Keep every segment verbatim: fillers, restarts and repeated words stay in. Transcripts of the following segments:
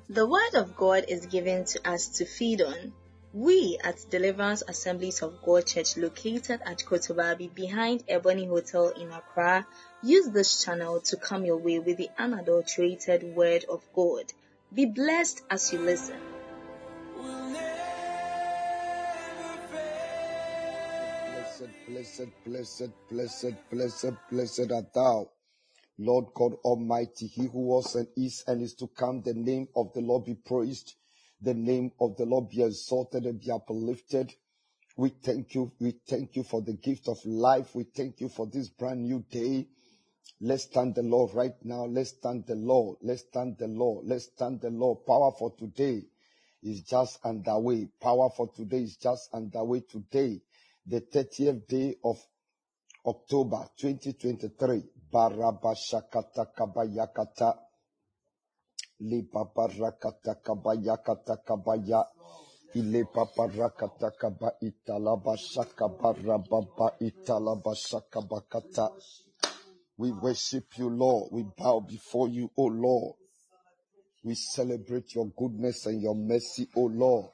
The Word of God is given to us to feed on. We at Deliverance Assemblies of God Church, located at Kotobabi behind Ebony Hotel in Accra, use this channel to come your way with the unadulterated Word of God. Be blessed as you listen. Blessed, blessed, blessed, blessed, blessed, blessed art thou, Lord God Almighty, He who was and is and is to come. The name of the Lord be praised. The name of the Lord be exalted and be uplifted. We thank you. We thank you for the gift of life. We thank you for this brand new day. Let's thank the Lord right now. Let's thank the Lord. Let's thank the Lord. Let's thank the Lord. Power for today is just underway. Power for today is just underway today. The thirtieth day of October twenty twenty-three. Barabashakata kabayakata. Libabarakata kabayakata kabaya. Ile babarakata kaba italabashaka barababa italabashaka bakata. We worship you, Lord. We bow before you, O Lord. We celebrate your goodness and your mercy, O Lord.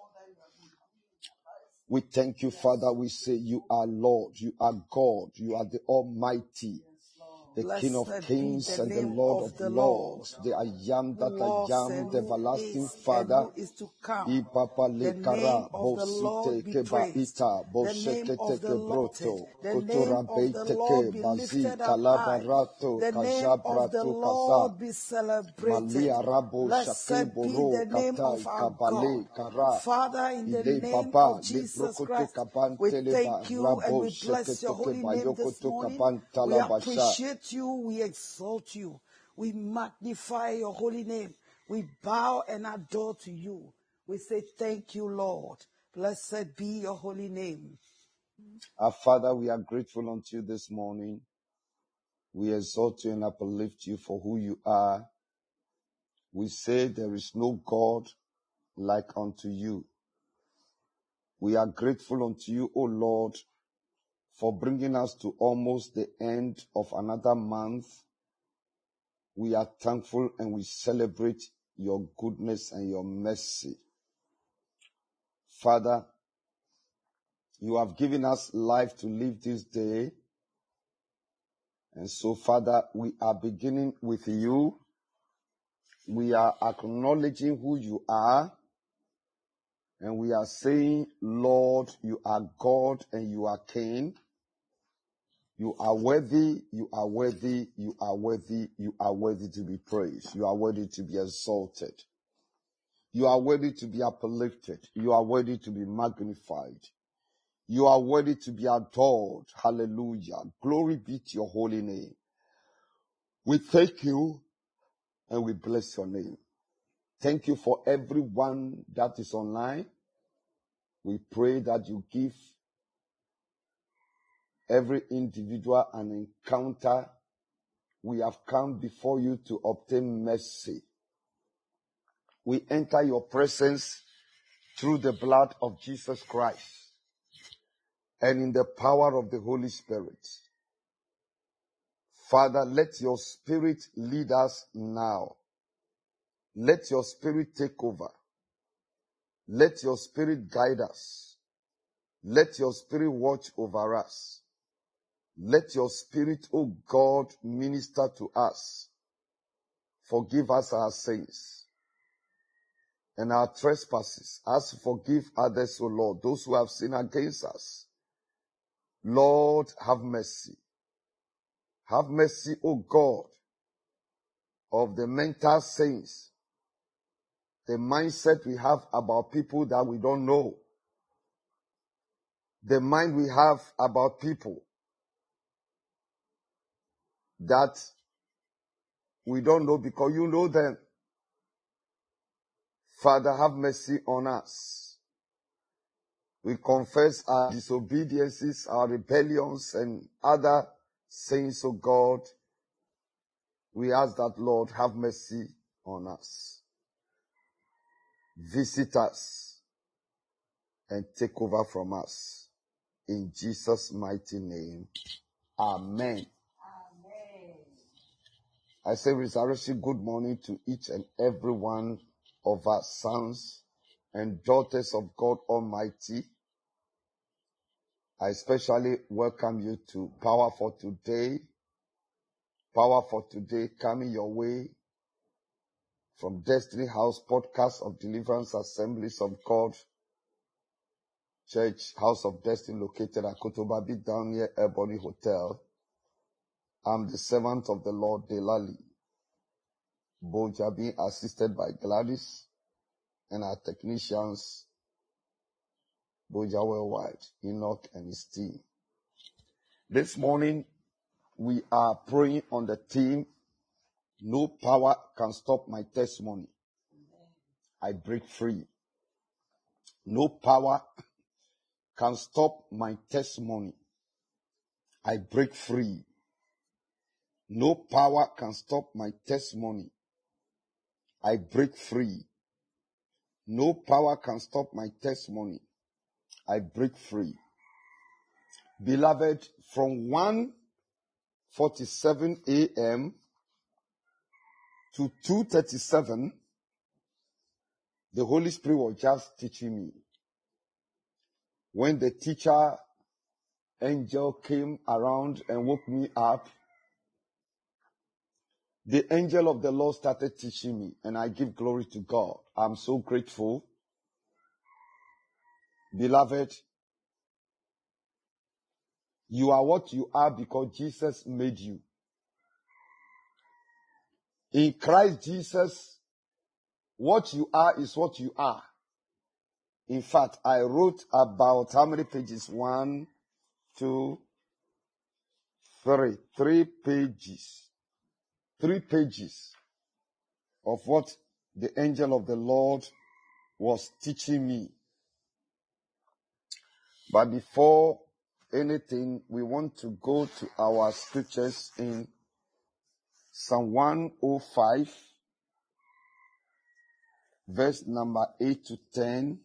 We thank you, Father. We say you are Lord, you are God, you are the Almighty, the Blessed King of kings the and the name Lord of of the lords, Lord, the I am that who I was am, and the who everlasting is Father. and who is to come. Ipapa The lekara, name of the bosite Lord be keba praised. ita, The name boshekete of the Lord, kebroto, the name kotora of the beiteke, Lord be bazi, lifted up high. kalabarato, The name of the kajabrato kaza, Lord be celebrated. malia rabo shake Blessed be boro, the name katai, of our kabale, God. kara, Father, in the ile name baba, of le Jesus brokoto Christ, we kabanteleba, thank you and rabo we bless your shekete holy keba, name this yokoto morning. We kabantalabasha. appreciate you. We exalt you. We magnify your holy name. We bow and adore to you. We say thank you, Lord. Blessed be your holy name. Our Father, we are grateful unto you this morning. We exalt you and uplift you for who you are. We say there is no God like unto you. We are grateful unto you, O Lord, for bringing us to almost the end of another month. We are thankful and we celebrate your goodness and your mercy. Father, you have given us life to live this day. And so, Father, we are beginning with you. We are acknowledging who you are. And we are saying, Lord, you are God and you are King. You are worthy, you are worthy, you are worthy, you are worthy to be praised. You are worthy to be exalted. You are worthy to be uplifted. You are worthy to be magnified. You are worthy to be adored. Hallelujah. Glory be to your holy name. We thank you and we bless your name. Thank you for everyone that is online. We pray that you give every individual an encounter. We have come before you to obtain mercy. We enter your presence through the blood of Jesus Christ and in the power of the Holy Spirit. Father, let your Spirit lead us now. Let your Spirit take over. Let your Spirit guide us. Let your Spirit watch over us. Let your Spirit, O God, minister to us. Forgive us our sins and our trespasses, as forgive others, O Lord, those who have sinned against us. Lord, have mercy. Have mercy, O God, of the mental saints, the mindset we have about people that we don't know, the mind we have about people that we don't know because you know them. Father, have mercy on us. We confess our disobediences, our rebellions, and other sins, of God. We ask that, Lord, have mercy on us. Visit us and take over from us. In Jesus' mighty name, amen. Amen. I say resurrection, good morning to each and every one of our sons and daughters of God Almighty. I especially welcome you to Power for Today. Power for Today coming your way from Destiny House Podcast of Deliverance Assemblies of God Church, House of Destiny, located at Kotobabi down near Ebony Hotel. I'm the servant of the Lord, Delali Boja, being assisted by Gladys and our technicians, Boja Worldwide, Enoch and his team. This morning, we are praying on the theme, no power can stop my testimony. I break free. No power can stop my testimony. I break free. No power can stop my testimony. I break free. No power can stop my testimony. I break free. Beloved, from one forty-seven a.m. to two thirty-seven, the Holy Spirit was just teaching me. When the teacher angel came around and woke me up, the angel of the Lord started teaching me, and I give glory to God. I'm so grateful. Beloved, you are what you are because Jesus made you. In Christ Jesus, what you are is what you are. In fact, I wrote about how many pages? One, two, three. Three pages. Three pages of what the angel of the Lord was teaching me. But before anything, we want to go to our scriptures in Psalm one oh five, verse number eight to ten,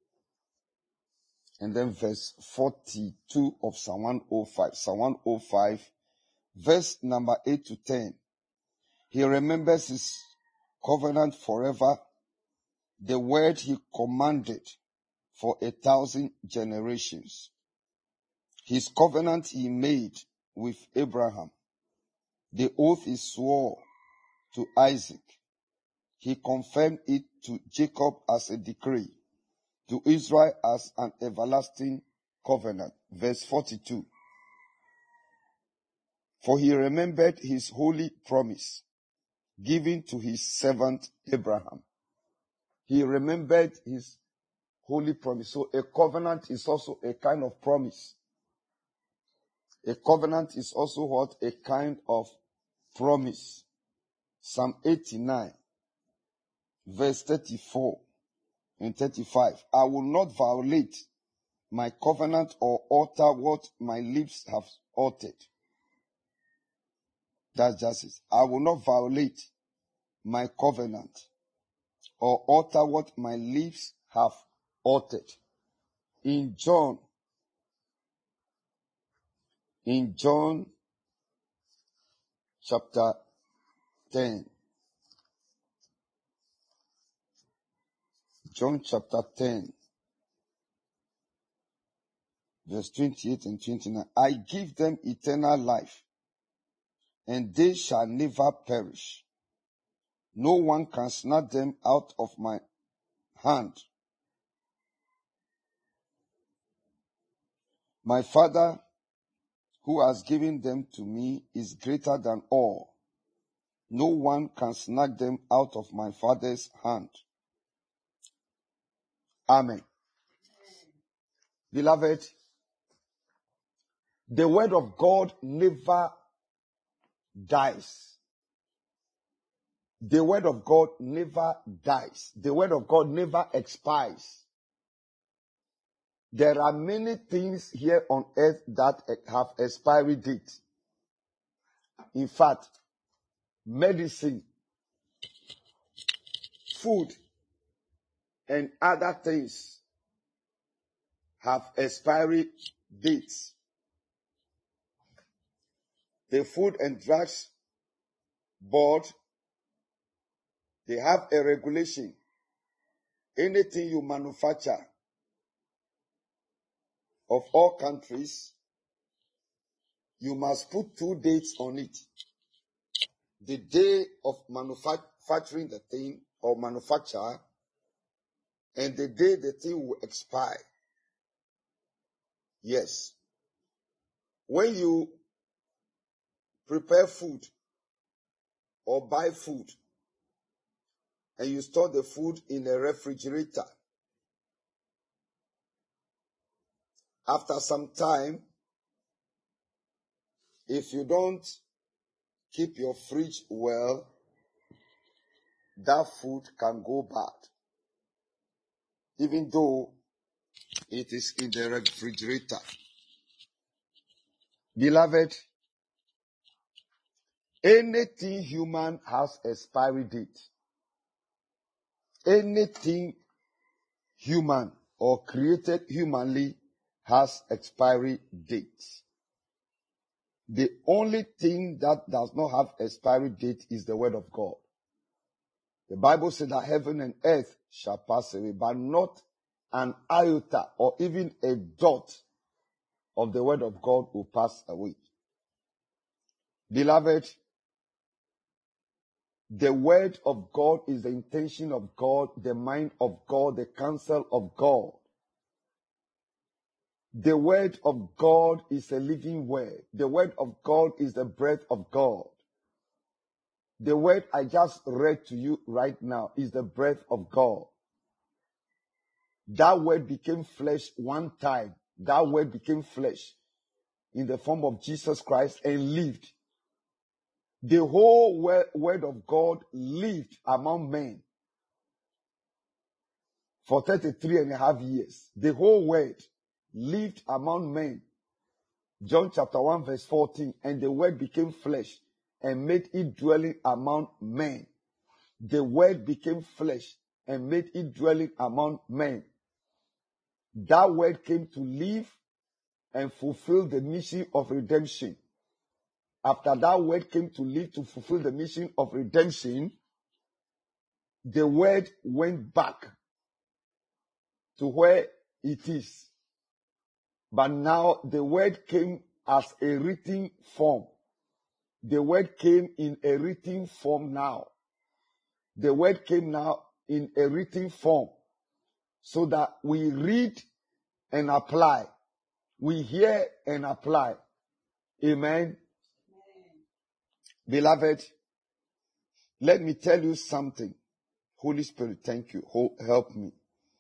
and then verse forty-two of Psalm one oh five. Psalm one oh five, verse number eight to ten. He remembers his covenant forever, the word he commanded for a thousand generations. His covenant he made with Abraham, the oath he swore to Isaac. He confirmed it to Jacob as a decree, to Israel as an everlasting covenant. Verse forty-two. For he remembered his holy promise given to his servant Abraham. He remembered his holy promise. So a covenant is also a kind of promise. A covenant is also what? A kind of promise. Psalm eighty-nine, verse thirty-four and thirty-five. I will not violate my covenant or alter what my lips have uttered. That's just it. I will not violate my covenant or alter what my lips have uttered. In John, in John chapter ten, John chapter ten, verse twenty-eight and twenty-nine. I give them eternal life, and they shall never perish. No one can snatch them out of my hand. My Father, who has given them to me, is greater than all. No one can snatch them out of my Father's hand. Amen. Beloved, the word of God never dies. The word of God never dies. The word of God never expires. There are many things here on earth that have expiry date. In fact, medicine, food, and other things have expiry dates. The Food and Drugs Board, they have a regulation anything you manufacture of all countries, you must put two dates on it. The day of manufacturing the thing or manufacture and the day the thing will expire. Yes. When you prepare food or buy food and you store the food in a refrigerator, after some time, if you don't keep your fridge well, that food can go bad, even though it is in the refrigerator. Beloved, anything human has expiry date. Anything human or created humanly has expiry date. The only thing that does not have expiry date is the word of God. The Bible says that heaven and earth shall pass away, but not an iota or even a dot of the word of God will pass away. Beloved, the word of God is the intention of God, the mind of God, the counsel of God. The word of God is a living word. The word of God is the breath of God. The word I just read to you right now is the breath of God. That word became flesh one time. That word became flesh in the form of Jesus Christ and lived. The whole word of God lived among men for thirty-three and a half years. The whole word lived among men. John chapter one verse fourteen, and the word became flesh and made it dwelling among men. The word became flesh and made it dwelling among men. That word came to live and fulfill the mission of redemption. After that word came to live to fulfill the mission of redemption, the word went back to where it is. But now the word came as a written form. The word came in a written form now. The word came now in a written form so that we read and apply. We hear and apply. Amen. Beloved, let me tell you something. Holy Spirit, thank you. Help me.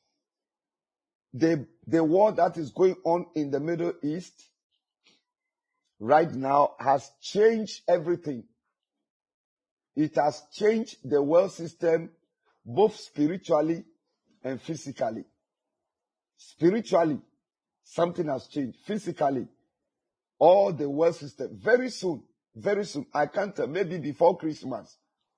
The, the war that is going on in the Middle East right now has changed everything. It has changed the world system both spiritually and physically. Spiritually, something has changed. Physically, all the world system. Very soon, very soon, I can't tell, maybe before Christmas,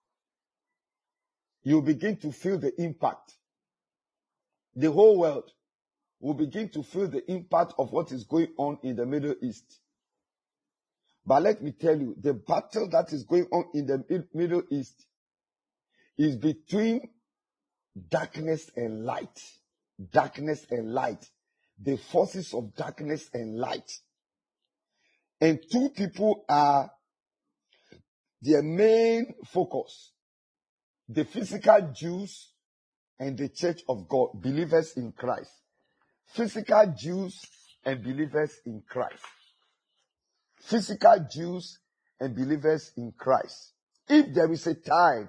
you begin to feel the impact. The whole world will begin to feel the impact of what is going on in the Middle East. But let me tell you, the battle that is going on in the Middle East is between darkness and light. Darkness and light. The forces of darkness and light. And two people are their main focus. The physical Jews and the church of God, believers in Christ. Physical Jews and believers in Christ. Physical Jews and believers in Christ. If there is a time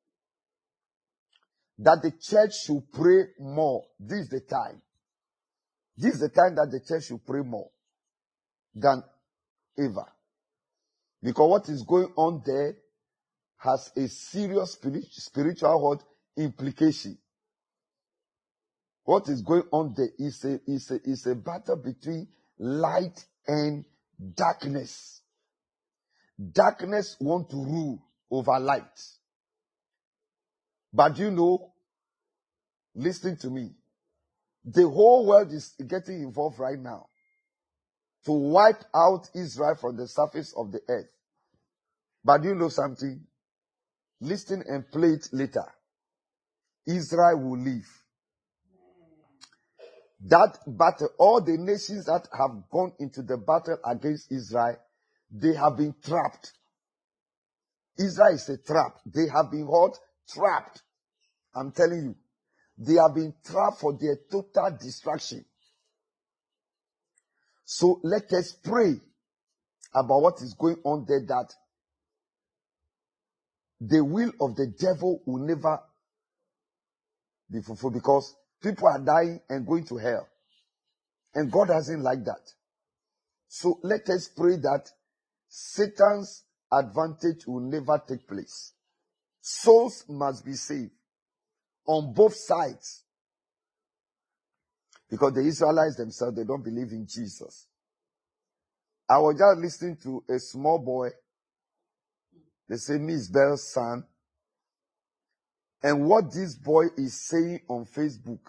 that the church should pray more, this is the time. This is the time that the church should pray more than ever. Because what is going on there has a serious spiritual what implication. What is going on there is a, is a, is a battle between light and darkness. Darkness want to rule over light. But you know, listen to me. The whole world is getting involved right now to wipe out Israel from the surface of the earth. But you know something? Listen and play it later. Israel will live. That battle, all the nations that have gone into the battle against Israel, they have been trapped. Israel is a trap. They have been what? Trapped. I'm telling you. They have been trapped for their total destruction. So let us pray about what is going on there, that the will of the devil will never be fulfilled, because people are dying and going to hell. And God doesn't like that. So let us pray that Satan's advantage will never take place. Souls must be saved on both sides. Because the Israelites themselves, they don't believe in Jesus. I was just listening to a small boy. They say Miss Bell's son. And what this boy is saying on Facebook,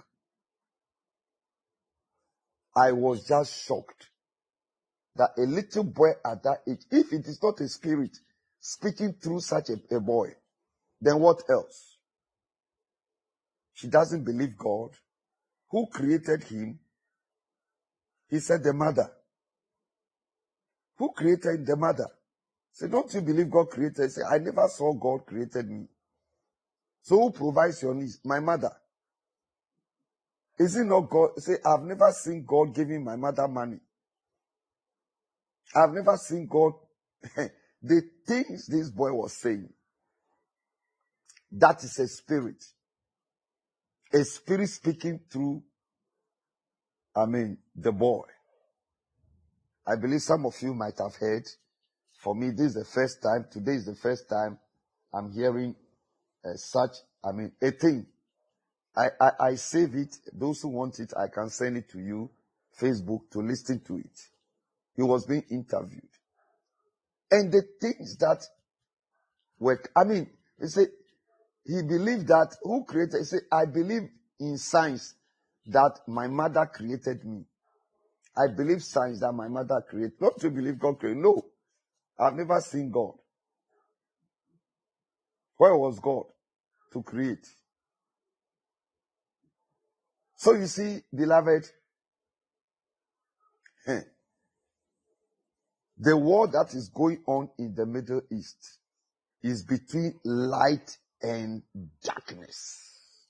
I was just shocked. That a little boy at that age, if it is not a spirit speaking through such a, a boy, then what else? She doesn't believe God. Who created him? He said the mother. Who created the mother? Say, don't you believe God created? Say, I never saw God created me. So who provides your needs? My mother. Is it not God? Say, I've never seen God giving my mother money. I've never seen God. The things this boy was saying, that is a spirit. A spirit speaking through, I mean, the boy. I believe some of you might have heard. For me, this is the first time. Today is the first time I'm hearing uh, such, I mean, a thing. I, I, I save it. Those who want it, I can send it to you, Facebook, to listen to it. He was being interviewed. And the things that were, I mean, he said, he believed that, who created, he said, I believe in science that my mother created me. I believe science that my mother created. Not to believe God created. No. I've never seen God. Where was God to create? So you see, beloved, the war that is going on in the Middle East is between light and darkness.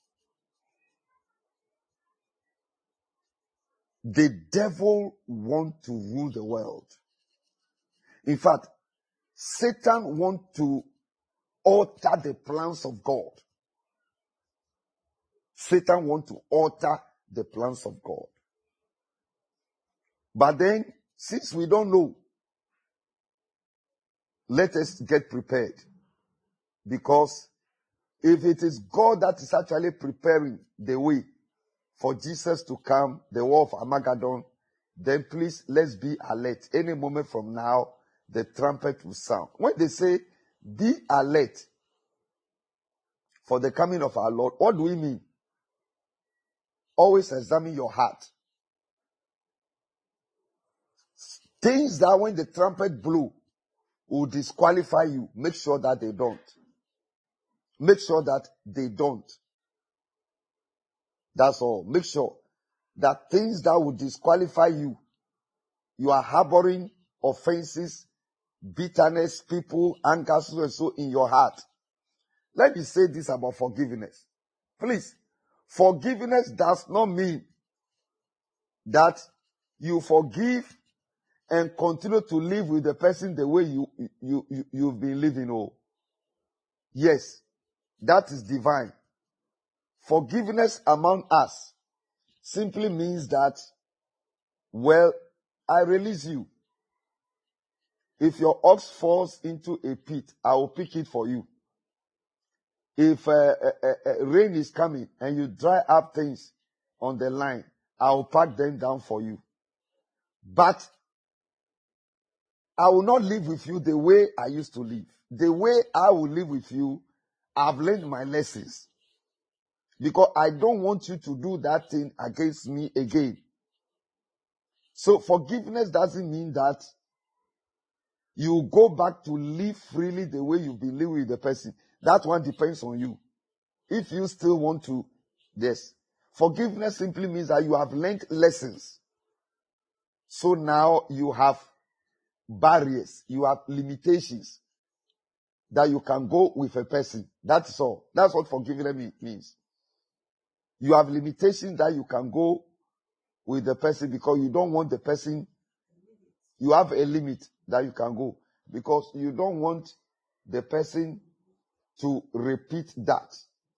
The devil wants to rule the world. In fact, Satan wants to alter the plans of God. Satan wants to alter the plans of God. But then, since we don't know, let us get prepared. Because if it is God that is actually preparing the way for Jesus to come, the war of Armageddon, then please, let's be alert. Any moment from now, the trumpet will sound. When they say, be alert for the coming of our Lord, what do we mean? Always examine your heart. Things that when the trumpet blew will disqualify you, make sure that they don't. Make sure that they don't. That's all. Make sure that things that will disqualify you, you are harboring offenses, bitterness, people, anger, so and so in your heart. Let me say this about forgiveness. Please, forgiveness does not mean that you forgive and continue to live with the person the way you, you, you, you've been living. Oh, yes, that is divine. Forgiveness among us simply means that, well, I release you. If your ox falls into a pit, I will pick it for you. If uh, uh, uh, rain is coming and you dry up things on the line, I will pack them down for you. But I will not live with you the way I used to live. The way I will live with you, I've learned my lessons. Because I don't want you to do that thing against me again. So forgiveness doesn't mean that you go back to live freely the way you've been living with the person. That one depends on you. If you still want to, yes. Forgiveness simply means that you have learned lessons. So now you have barriers, you have limitations that you can go with a person. That's all. That's what forgiveness means. You have limitations that you can go with the person because you don't want the person. You have a limit that you can go because you don't want the person to repeat that.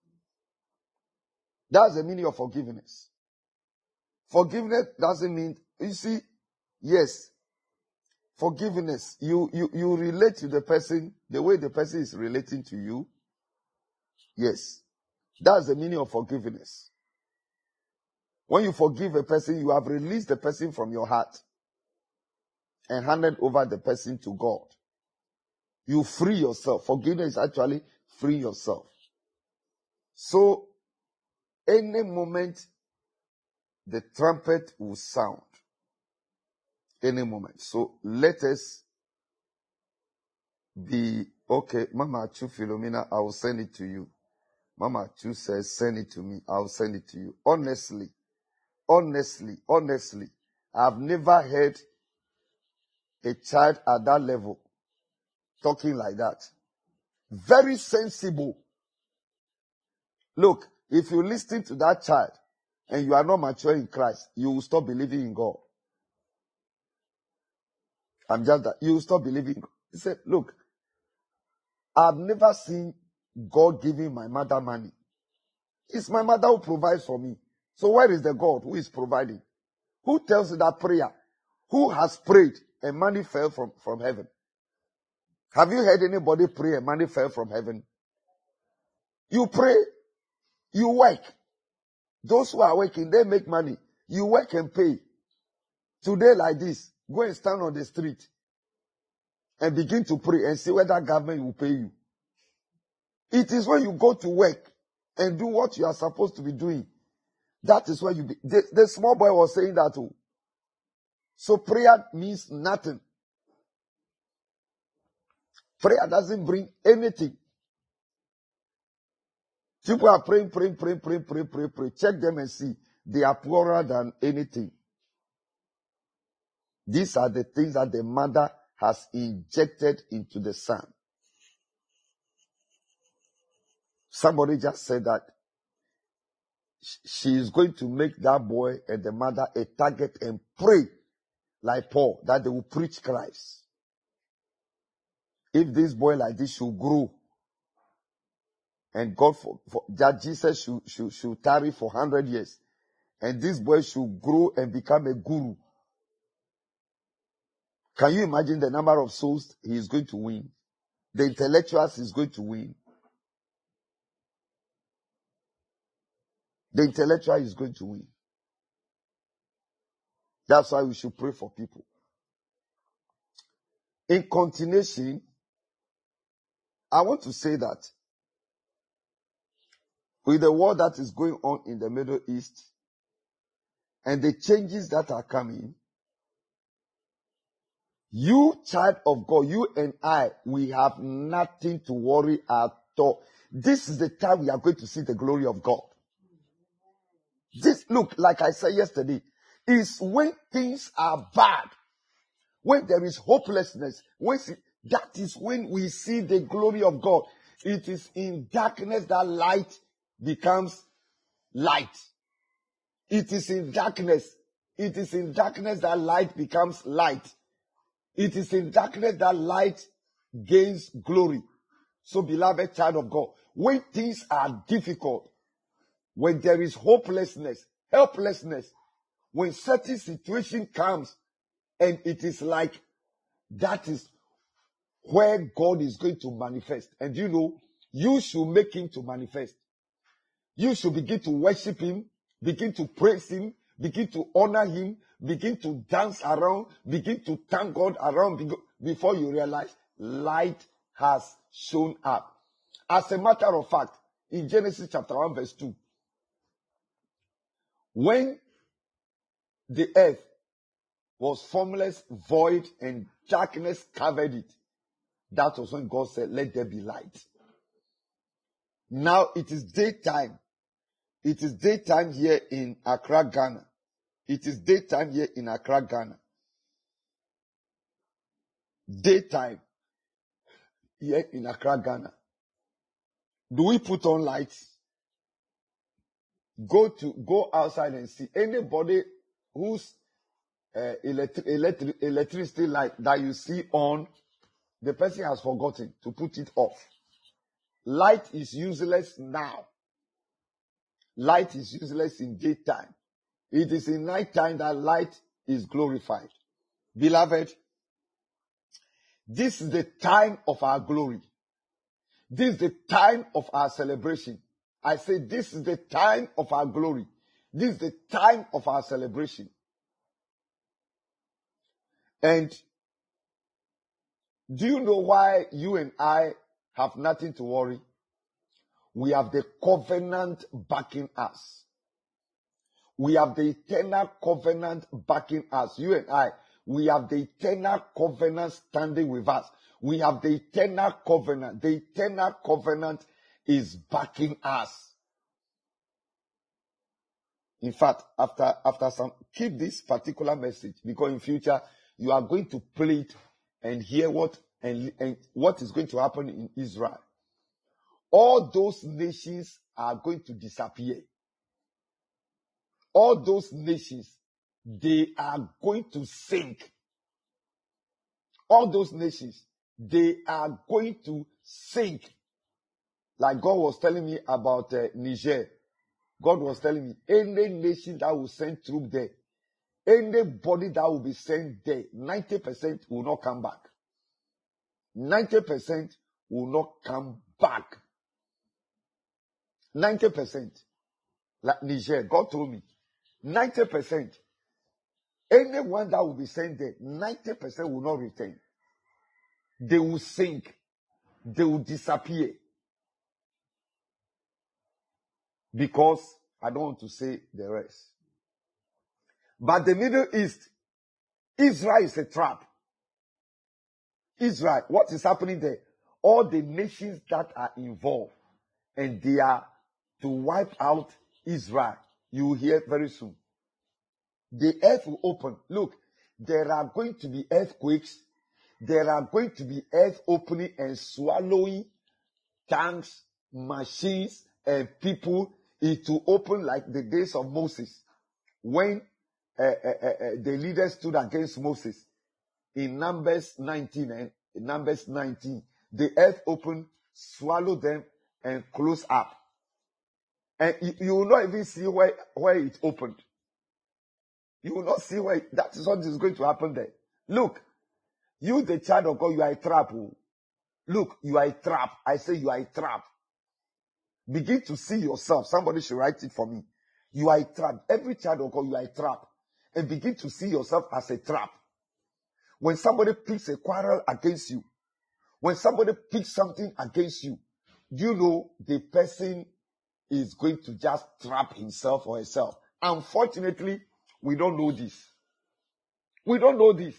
That's the meaning of forgiveness. Forgiveness doesn't mean, you see, yes, forgiveness, you, you, you relate to the person the way the person is relating to you. Yes, that's the meaning of forgiveness. When you forgive a person, you have released the person from your heart and handed over the person to God. You free yourself. Forgiveness is actually free yourself. So, any moment, the trumpet will sound. Any moment. So, let us be, okay, Mama Chu Philomena, I will send it to you. Mama Chu says, send it to me. I will send it to you. Honestly, honestly, honestly, I've never heard a child at that level talking like that. Very sensible. Look, if you listen to that child and you are not mature in Christ, you will stop believing in God. I'm just that. You will stop believing. He said, look, I've never seen God giving my mother money. It's my mother who provides for me. So where is the God who is providing? Who tells you that prayer? Who has prayed and money fell from, from heaven? Have you heard anybody pray and money fell from heaven? You pray, you work. Those who are working, they make money. You work and pay. Today like this, go and stand on the street and begin to pray and see whether government will pay you. It is when you go to work and do what you are supposed to be doing. That is when you be. The, the small boy was saying that too. So prayer means nothing. Prayer doesn't bring anything. People are praying, praying, praying, praying, praying, praying, praying. Check them and see. They are poorer than anything. These are the things that the mother has injected into the son. Somebody just said that she is going to make that boy and the mother a target and pray like Paul that they will preach Christ. If this boy like this should grow and God for, for that Jesus should, should, should tarry for one hundred years and this boy should grow and become a guru, can you imagine the number of souls he is going to win? The intellectuals he's going to win. The intellectual is going to win. That's why we should pray for people. In continuation, I want to say that with the war that is going on in the Middle East and the changes that are coming, you, child of God, you and I, we have nothing to worry at all. This is the time we are going to see the glory of God. This, look, like I said yesterday, is when things are bad, when there is hopelessness, when see, that is when we see the glory of God. It is in darkness that light becomes light. It is in darkness. It is in darkness that light becomes light. It is in darkness that light gains glory. So, beloved child of God, when things are difficult, when there is hopelessness, helplessness, when certain situation comes, and it is like that is where God is going to manifest. And you know, you should make him to manifest. You should begin to worship him, begin to praise him, begin to honor him, begin to dance around, begin to thank God around before you realize light has shown up. As a matter of fact, in Genesis chapter one verse two, when the earth was formless, void, and darkness covered it, that was when God said, let there be light. Now it is daytime, It is daytime here in Accra, Ghana. It is daytime here in Accra, Ghana. Daytime here in Accra, Ghana. Do we put on lights? Go to go outside and see anybody whose uh, electric, electric, electricity light that you see on, the person has forgotten to put it off. Light is useless now. Light is useless in daytime. It is in nighttime that light is glorified. Beloved, this is the time of our glory. This is the time of our celebration. I say this is the time of our glory. This is the time of our celebration. And do you know why you and I have nothing to worry? We have the covenant backing us. We have the eternal covenant backing us. You and I, we have the eternal covenant standing with us. We have the eternal covenant. The eternal covenant is backing us. In fact, after, after some, keep this particular message, because in future, you are going to play it and hear what, and, and what is going to happen in Israel. All those nations are going to disappear. All those nations, they are going to sink. All those nations, they are going to sink. Like God was telling me about uh, Niger. God was telling me, any nation that will send troops there, anybody that will be sent there, ninety percent will not come back. ninety percent will not come back. ninety percent. Like Niger, God told me, ninety percent. Anyone that will be sent there, ninety percent will not return. They will sink. They will disappear. Because I don't want to say the rest. But the Middle East, Israel is a trap. Israel, what is happening there? All the nations that are involved, and they are to wipe out Israel. You will hear very soon. The earth will open. Look, there are going to be earthquakes. There are going to be earth opening and swallowing tanks, machines, and people. It will open like the days of Moses, when uh, uh, uh, uh, the leaders stood against Moses. In Numbers nineteen, and eh? Numbers nineteen, the earth opened, swallowed them, and closed up. And you, you will not even see where, where it opened. You will not see where it, that is what is going to happen there. Look, you the child of God, you are a trap. Look, you are a trap. I say you are a trap. Begin to see yourself. Somebody should write it for me. You are a trap. Every child of God, you are a trap. And begin to see yourself as a trap. When somebody picks a quarrel against you, when somebody picks something against you, do you know the person is going to just trap himself or herself? Unfortunately, we don't know this. We don't know this.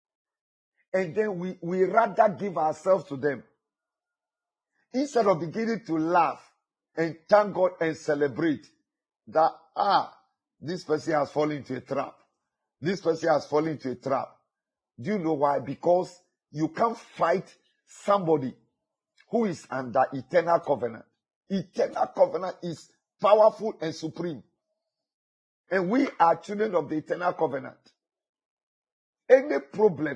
And then we, we rather give ourselves to them. Instead of beginning to laugh and thank God and celebrate that, ah, this person has fallen into a trap. This person has fallen into a trap. Do you know why? Because you can't fight somebody who is under eternal covenant. Eternal covenant is powerful and supreme. And we are children of the eternal covenant. Any problem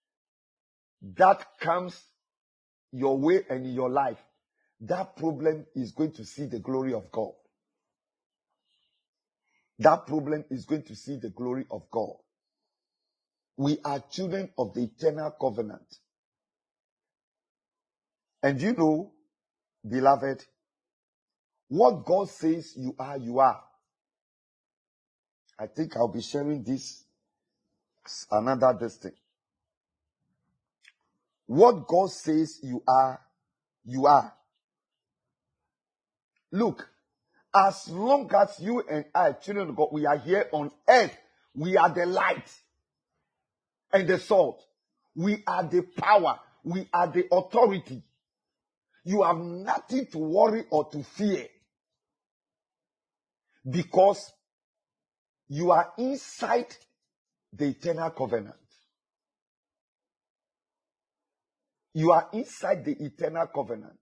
that comes your way and in your life, that problem is going to see the glory of God. That problem is going to see the glory of God. We are children of the eternal covenant. And you know, beloved, what God says you are, you are. I think I'll be sharing this another distance. What God says you are, you are. Look, as long as you and I, children of God, we are here on earth, we are the light and the salt. We are the power. We are the authority. You have nothing to worry or to fear. Because you are inside the eternal covenant. You are inside the eternal covenant.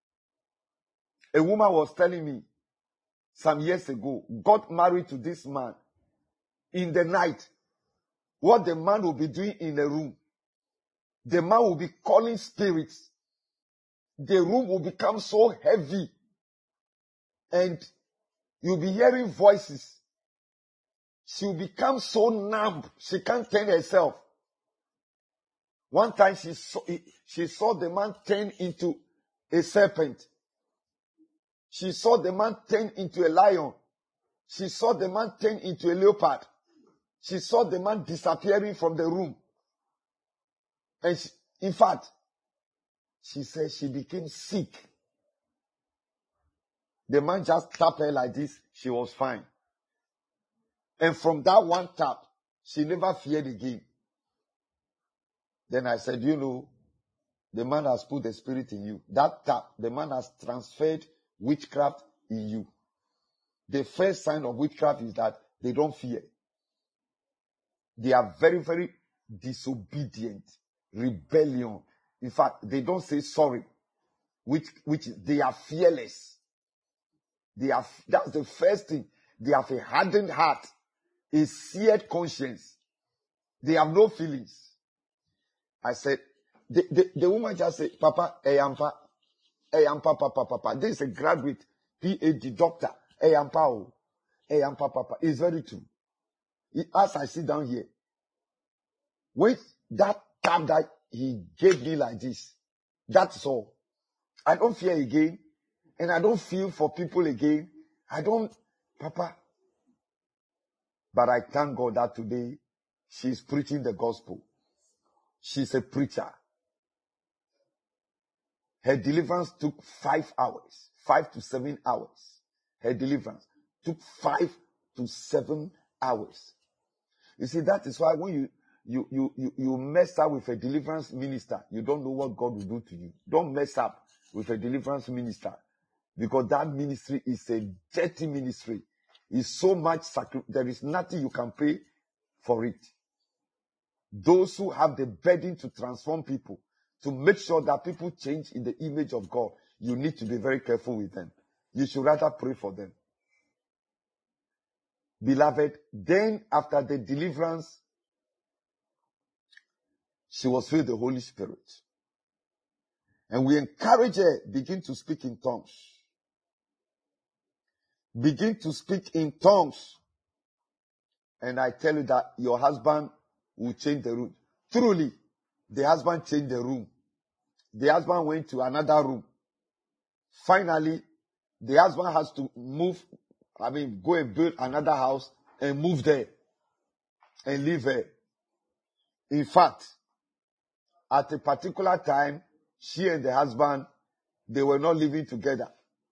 A woman was telling me some years ago, got married to this man. In the night, what the man will be doing in the room, the man will be calling spirits. The room will become so heavy. And you'll be hearing voices. She will become so numb. She can't turn herself. One time she saw, she saw the man turn into a serpent. She saw the man turn into a lion. She saw the man turn into a leopard. She saw the man disappearing from the room. And she, in fact, she said she became sick. The man just tapped her like this. She was fine. And from that one tap, she never feared again. Then I said, you know, the man has put the spirit in you. That tap, the man has transferred witchcraft in you. The first sign of witchcraft is that they don't fear. They are very, very disobedient. Rebellion. In fact, they don't say sorry. Which, which they are fearless. They are, that's the first thing. They have a hardened heart. A seared conscience. They have no feelings. I said, the, the, the woman just said, Papa, Eyampa, Eyampa, Papa, Papa. This is a graduate, P H D doctor, Eyampa, oh, Eyampa, Papa. It's very true. As I sit down here, with that tap that he gave me like this, that's all. I don't fear again, and I don't feel for people again. I don't, Papa. But I thank God that today she's preaching the gospel. She's a preacher. Her deliverance took five hours, five to seven hours. Her deliverance took five to seven hours. You see, that is why when you, you, you, you, you mess up with a deliverance minister, you don't know what God will do to you. Don't mess up with a deliverance minister, because that ministry is a dirty ministry. It's so much sacrifice. There is nothing you can pay for it. Those who have the burden to transform people, to make sure that people change in the image of God, you need to be very careful with them. You should rather pray for them. Beloved, then after the deliverance, she was filled with the Holy Spirit. And we encourage her, begin to speak in tongues. Begin to speak in tongues. And I tell you that your husband will change the room. Truly, the husband changed the room. The husband went to another room. Finally, the husband has to move, I mean, go and build another house and move there and live there. In fact, at a particular time, she and the husband, they were not living together.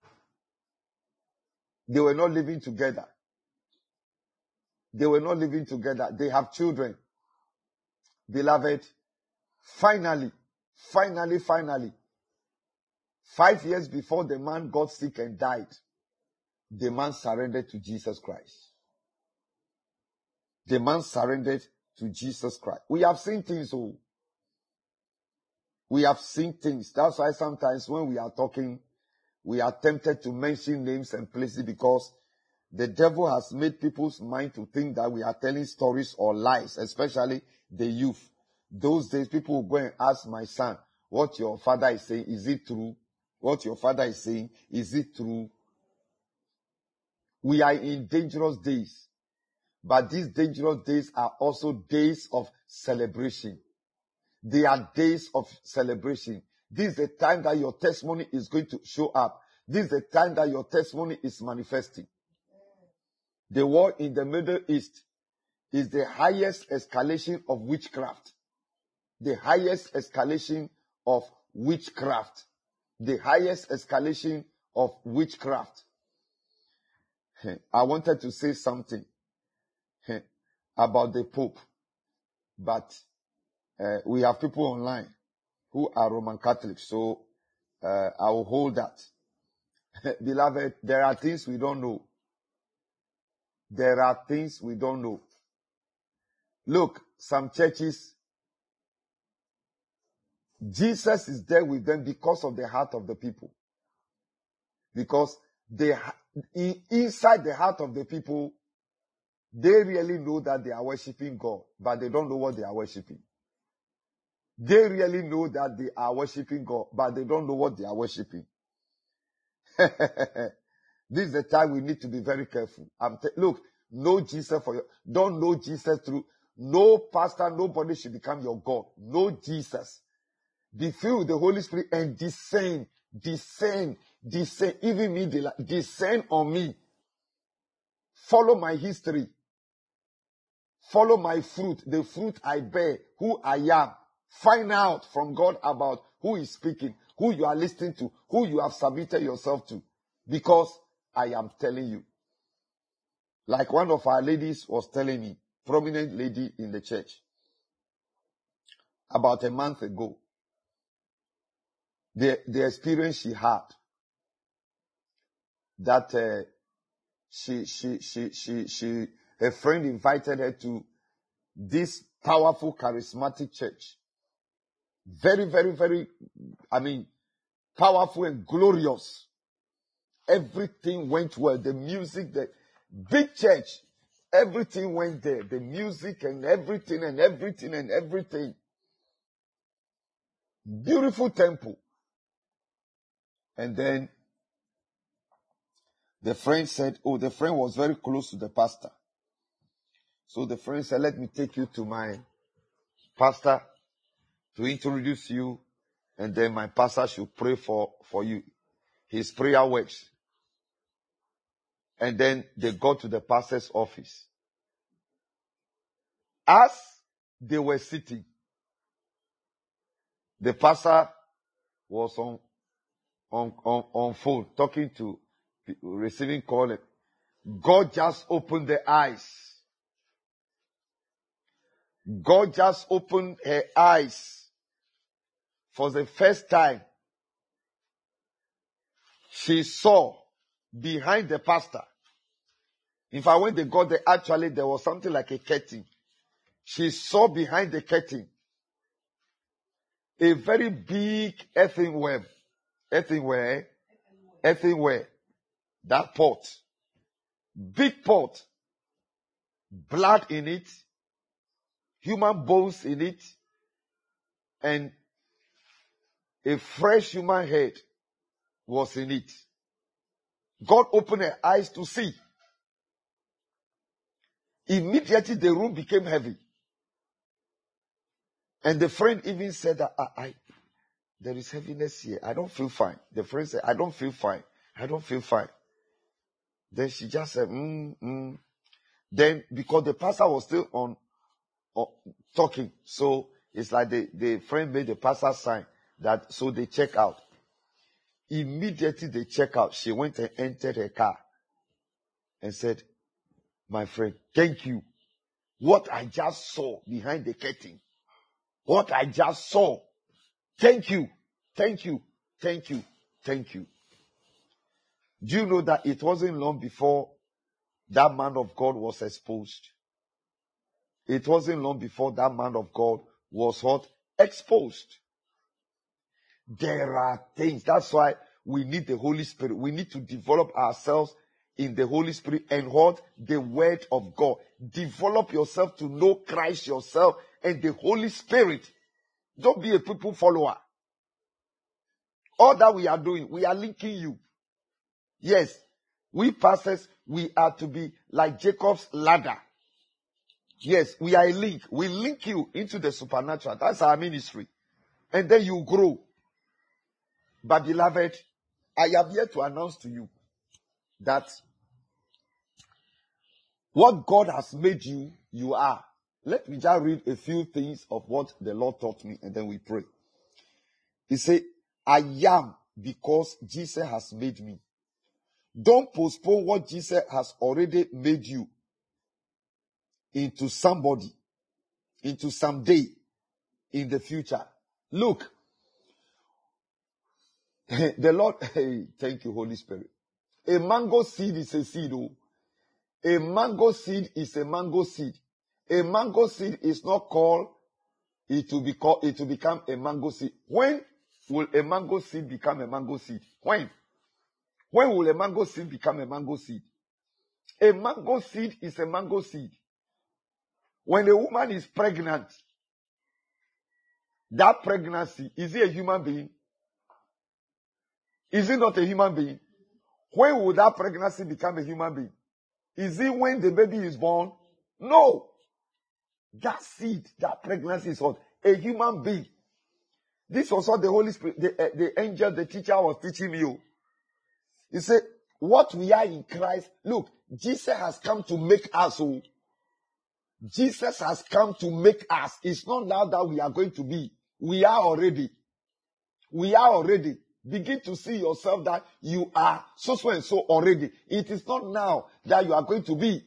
They were not living together. They were not living together. They have children. Beloved, finally, finally, finally, five years before the man got sick and died, the man surrendered to Jesus Christ. The man surrendered to Jesus Christ. We have seen things, oh. We have seen things. That's why sometimes when we are talking, we are tempted to mention names and places, because the devil has made people's mind to think that we are telling stories or lies, especially the youth. Those days, people will go and ask my son, what your father is saying, is it true? What your father is saying, is it true? We are in dangerous days. But these dangerous days are also days of celebration. They are days of celebration. This is the time that your testimony is going to show up. This is the time that your testimony is manifesting. The war in the Middle East is the highest escalation of witchcraft. The highest escalation of witchcraft. The highest escalation of witchcraft. I wanted to say something about the Pope, but uh, we have people online who are Roman Catholics, so uh, I will hold that. Beloved, there are things we don't know. there are things we don't know. Look, some churches, Jesus is there with them because of the heart of the people. Because they, inside the heart of the people, they really know that they are worshiping God, but they don't know what they are worshiping. They really know that they are worshiping God, but they don't know what they are worshiping. This is the time we need to be very careful. I'm t- Look, know Jesus for your, don't know Jesus through, no pastor, nobody should become your God. Know Jesus. Be filled with the Holy Spirit and descend, descend, descend, even me, descend on me. Follow my history. Follow my fruit, the fruit I bear, who I am. Find out from God about who is speaking, who you are listening to, who you have submitted yourself to. Because I am telling you. Like one of our ladies was telling me, prominent lady in the church, about a month ago, the, the experience she had, that uh, she, she, she, she, she, a friend invited her to this powerful, charismatic church. Very, very, very, I mean, powerful and glorious. Everything went well. The music, the big church, everything went there. The music and everything and everything and everything. Beautiful temple. And then the friend said, oh, the friend was very close to the pastor. So the friend said, let me take you to my pastor to introduce you. And then my pastor should pray for, for you. His prayer works. And then they got to the pastor's office. As they were sitting, the pastor was on, on, on, on phone, talking to, receiving call. God just opened the eyes. God just opened her eyes for the first time. She saw behind the pastor. In fact, when they got there, actually there was something like a curtain. She saw behind the curtain a very big earthenware, earthenware, earthenware, that pot, big pot, blood in it, human bones in it, and a fresh human head was in it. God opened her eyes to see. Immediately the room became heavy. And the friend even said that, I, I, there is heaviness here. I don't feel fine. The friend said, I don't feel fine. I don't feel fine. Then she just said, mm, mm. Then, because the pastor was still on, on talking, so it's like the, the friend made the pastor sign that, so they check out. Immediately they check out. She went and entered her car and said, my friend, thank you. What I just saw behind the curtain, what I just saw, thank you, thank you, thank you, thank you. Do you know that it wasn't long before that man of God was exposed? It wasn't long before that man of God was what? Exposed. There are things. That's why we need the Holy Spirit. We need to develop ourselves in the Holy Spirit and what? The Word of God. Develop yourself to know Christ yourself and the Holy Spirit. Don't be a people follower. All that we are doing, we are linking you. Yes, we pastors, we are to be like Jacob's ladder. Yes, we are a link. We link you into the supernatural. That's our ministry. And then you grow. But beloved, I have yet to announce to you that what God has made you, you are. Let me just read a few things of what the Lord taught me and then we pray. He said, I am because Jesus has made me. Don't postpone what Jesus has already made you into somebody, into someday in the future. Look, the Lord, hey, thank you, Holy Spirit. A mango seed is a seed. Oh. A mango seed is a mango seed. A mango seed is not called, it will be called, it will become a mango seed. When will a mango seed become a mango seed? When? When will a mango seed become a mango seed? A mango seed is a mango seed. When a woman is pregnant, that pregnancy, is it a human being? Is it not a human being? When will that pregnancy become a human being? Is it when the baby is born? No. That seed, that pregnancy is what? A human being. This was what the Holy Spirit, the, uh, the angel, the teacher was teaching you. He said, what we are in Christ, look, Jesus has come to make us. Oh, Jesus has come to make us. It's not now that we are going to be. We are already. We are already. Begin to see yourself that you are so so and so already. It is not now that you are going to be.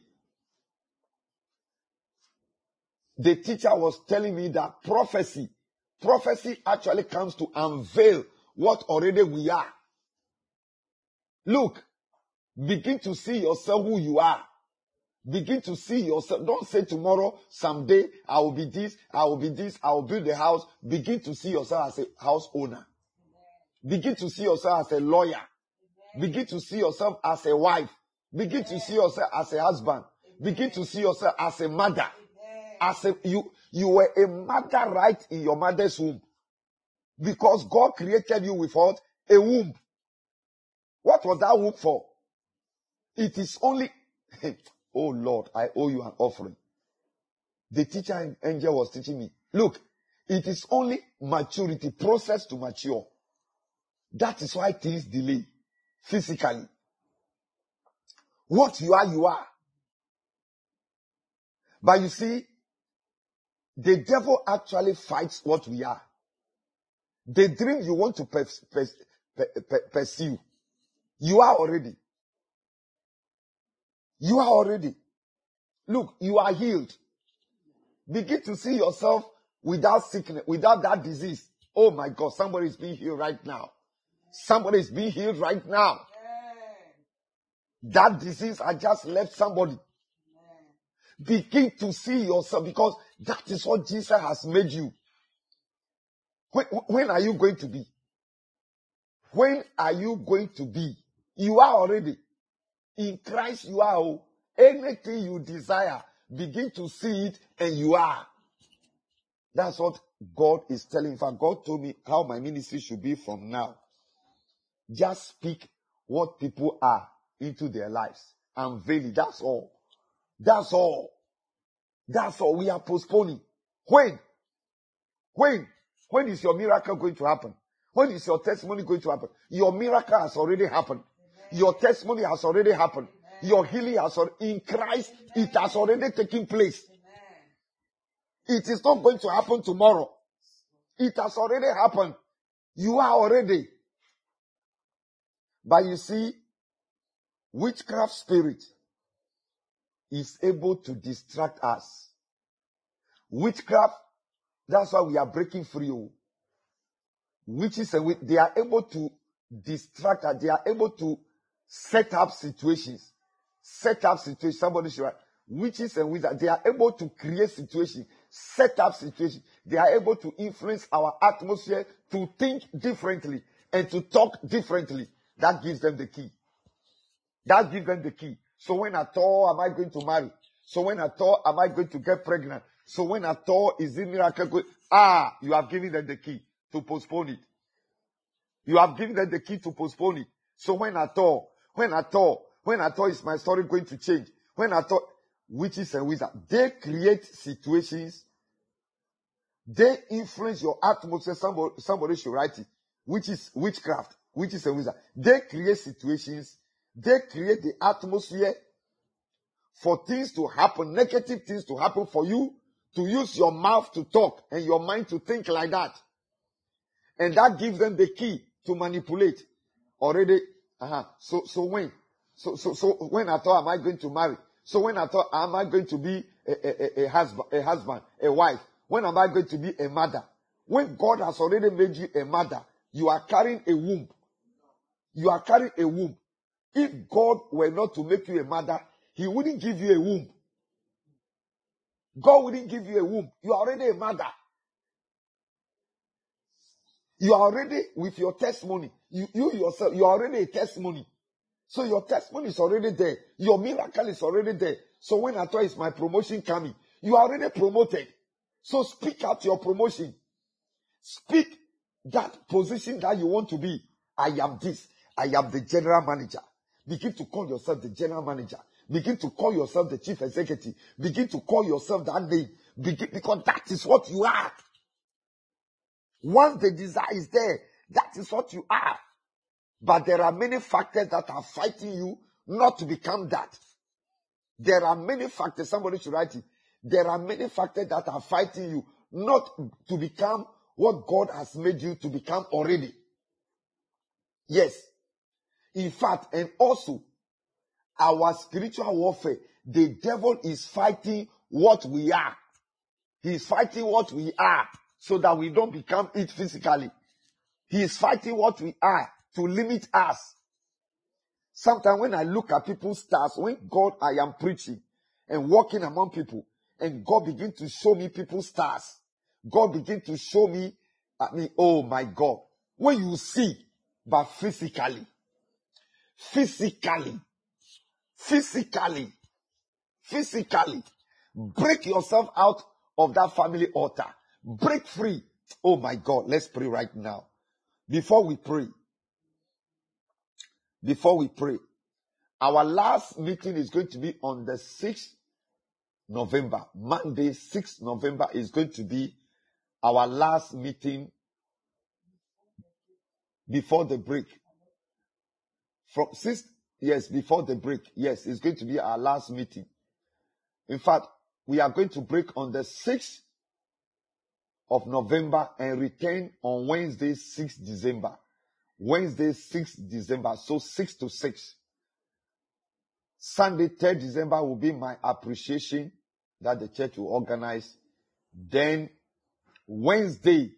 The teacher was telling me that prophecy, prophecy actually comes to unveil what already we are. Look, begin to see yourself who you are. Begin to see yourself. Don't say tomorrow, someday, I will be this, I will be this, I will build a house. Begin to see yourself as a house owner. Begin to see yourself as a lawyer. Begin to see yourself as a wife. Begin to see yourself as a husband. Begin to see yourself as a mother. As a, you, you were a mother right in your mother's womb. Because God created you with what? A womb. What was that womb for? It is only, oh Lord, I owe you an offering. The teacher angel was teaching me. Look, it is only maturity, process to mature. That is why things delay physically. What you are, you are. But you see, the devil actually fights what we are. The dream you want to pers- pers- per- per- pursue, you are already. You are already. Look, you are healed. Begin to see yourself without sickness, without that disease. Oh my God, somebody is being healed right now. Somebody is being healed right now. That disease has just left somebody. Begin to see yourself because that is what Jesus has made you. When, when are you going to be? When are you going to be? You are already. In Christ you are. Oh, anything you desire, begin to see it and you are. That's what God is telling. In fact, God told me how my ministry should be from now. Just speak what people are into their lives. Unveil it. That's all. That's all. That's all. We are postponing. When? When? When is your miracle going to happen? When is your testimony going to happen? Your miracle has already happened. Your testimony has already happened. Your healing has already, in Christ, it has already taken place. It is not going to happen tomorrow. It has already happened. You are already. But you see, witchcraft spirit is able to distract us. Witchcraft, that's why we are breaking free. Witches and they are able to distract us. They are able to set up situations. Set up situations. Somebody should write. Witches and wizards, they are able to create situations, set up situations. They are able to influence our atmosphere to think differently and to talk differently. That gives them the key. That gives them the key. So when at all am I going to marry? So when at all am I going to get pregnant? So when at all is the miracle going? Ah, you have given them the key to postpone it. You have given them the key to postpone it. So when at all, when at all, when at all is my story going to change? When at all, witches and wizards, they create situations. They influence your atmosphere. Somebody, somebody should write it. Which is witchcraft, witches and wizards. They create situations. They create the atmosphere for things to happen, negative things to happen for you to use your mouth to talk and your mind to think like that. And that gives them the key to manipulate. Already, uh-huh. So, so when? So, so, so when at all am I going to marry? So when at all am I going to be a, a, a, a husband, a husband, a wife? When am I going to be a mother? When God has already made you a mother, you are carrying a womb. You are carrying a womb. If God were not to make you a mother, He wouldn't give you a womb. God wouldn't give you a womb. You are already a mother. You are already with your testimony. You, you yourself, you are already a testimony. So your testimony is already there. Your miracle is already there. So when I thought it's my promotion coming, you are already promoted. So speak out your promotion. Speak that position that you want to be. I am this. I am the general manager. Begin to call yourself the general manager. Begin to call yourself the chief executive. Begin to call yourself that name. Begin, because that is what you are. Once the desire is there, that is what you are. But there are many factors that are fighting you not to become that. There are many factors, somebody should write it. There are many factors that are fighting you not to become what God has made you to become already. Yes. In fact, and also, our spiritual warfare, the devil is fighting what we are. He is fighting what we are so that we don't become it physically. He is fighting what we are to limit us. Sometimes when I look at people's stars, when God, I am preaching and walking among people, and God begin to show me people's stars, God begin to show me, I mean, oh my God, when you see, but physically, physically, physically, physically, break yourself out of that family altar. Break free. Oh my God, let's pray right now. Before we pray, before we pray, our last meeting is going to be on the sixth of November. Monday, sixth of November is going to be our last meeting before the break. From six, yes, before the break. Yes, it's going to be our last meeting. In fact, we are going to break on the sixth of November and return on Wednesday, sixth of December. Wednesday, sixth of December. So six to six. Sunday, third of December will be my appreciation that the church will organize. Then Wednesday,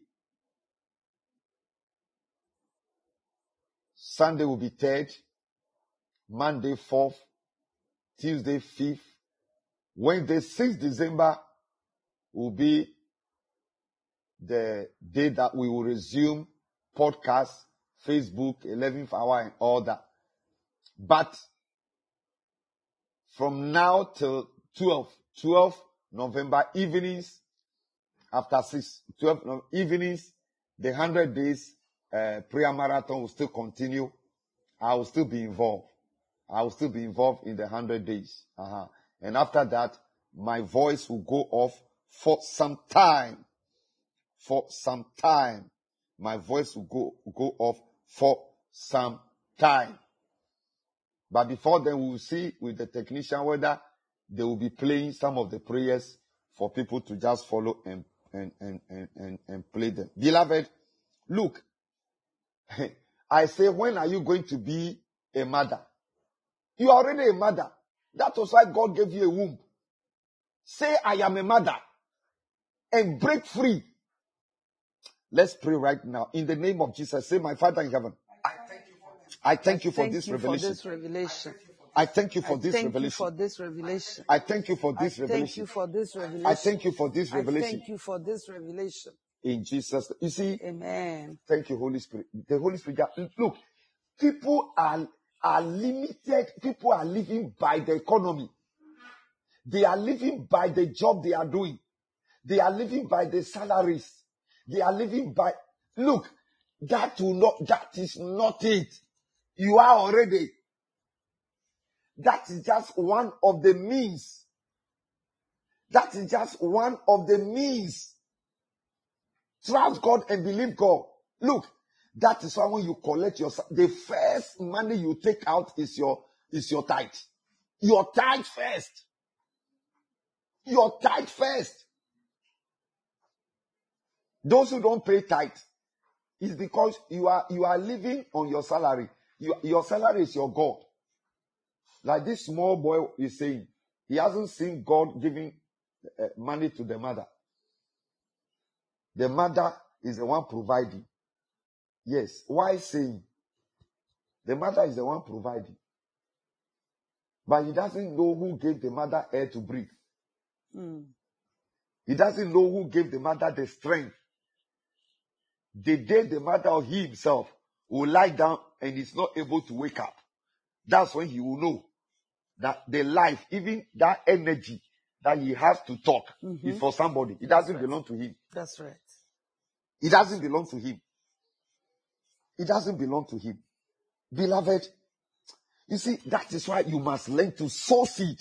Sunday will be third, Monday fourth, Tuesday fifth, Wednesday sixth of December will be the day that we will resume podcast, Facebook, eleventh hour and all that. But from now till twelfth, twelfth November evenings, after six, twelve evenings, the one hundred days uh, prayer marathon will still continue. I will still be involved. I will still be involved in the one hundred days. Uh-huh. And after that, my voice will go off for some time. For some time. My voice will go, go off for some time. But before then, we will see with the technician whether they will be playing some of the prayers for people to just follow and, and, and, and, and, and play them. Beloved, look, I say, when are you going to be a mother? You are already a mother. That was why God gave you a womb. Say, I am a mother. And break free. Let's pray right now. In the name of Jesus, say, my Father in heaven, I thank you for this revelation. I thank you for this revelation. I thank you for this revelation. I thank you for this revelation. Thank you for this revelation. In Jesus. You see, Amen. Thank you, Holy Spirit. The Holy Spirit. Look, people are, are limited. People are living by the economy. They are living by the job they are doing. They are living by the salaries. They are living by, look, that will not, that is not it. You are already. That is just one of the means. That is just one of the means. Trust God and believe God. Look, that is why when you collect your, the first money you take out is your, is your tithe. Your tithe first. Your tithe first. Those who don't pay tithe, it's because you are, you are living on your salary. You, your salary is your God. Like this small boy is saying, he hasn't seen God giving uh, money to the mother. The mother is the one providing. Yes. Why saying? The mother is the one providing. But he doesn't know who gave the mother air to breathe. Mm. He doesn't know who gave the mother the strength. The day the mother or he himself will lie down and is not able to wake up, that's when he will know that the life, even that energy that he has to talk, Mm-hmm. is for somebody. It That's doesn't right. belong to him. That's right. It doesn't belong to him. It doesn't belong to him. Beloved, you see, that is why you must learn to sow seed.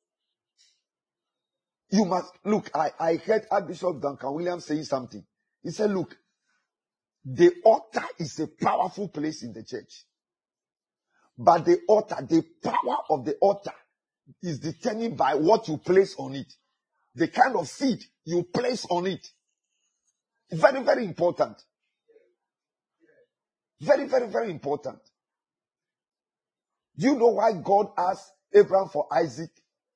You must, look, I, I heard Archbishop Duncan Williams saying something. He said, look, the altar is a powerful place in the church. But the altar, the power of the altar is determined by what you place on it. The kind of seed you place on it. Very, very important. Very, very, very important. Do you know why God asked Abraham for Isaac?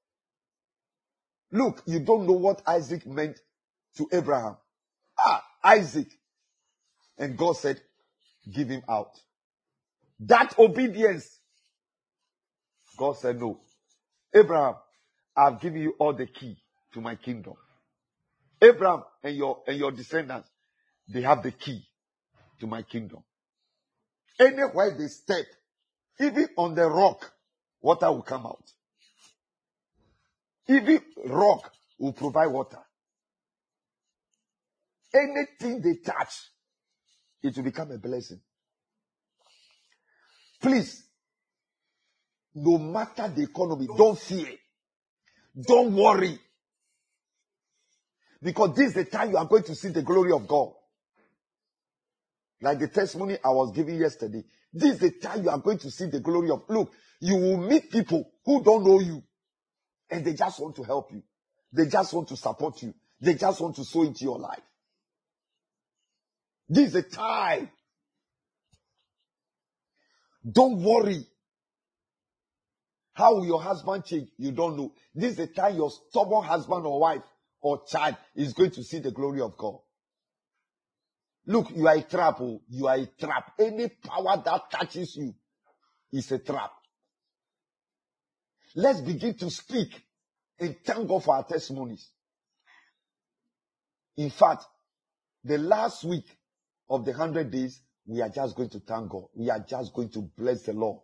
Look, you don't know what Isaac meant to Abraham. Ah, Isaac. And God said, give him out. That obedience. God said, no. Abraham, I've given you all the key to my kingdom. Abraham and your, and your descendants, they have the key to my kingdom. Anywhere they step, even on the rock, water will come out. Even rock will provide water. Anything they touch, it will become a blessing. Please, no matter the economy, don't fear. Don't worry. Because this is the time you are going to see the glory of God. Like the testimony I was giving yesterday. This is the time you are going to see the glory of. Look, you will meet people who don't know you. And they just want to help you. They just want to support you. They just want to sow into your life. This is the time. Don't worry. How will your husband change? You don't know. This is the time your stubborn husband or wife or child is going to see the glory of God. Look, you are a trap. Oh, you are a trap. Any power that touches you is a trap. Let's begin to speak and thank God for our testimonies. In fact, the last week of the hundred days, we are just going to thank God. We are just going to bless the Lord.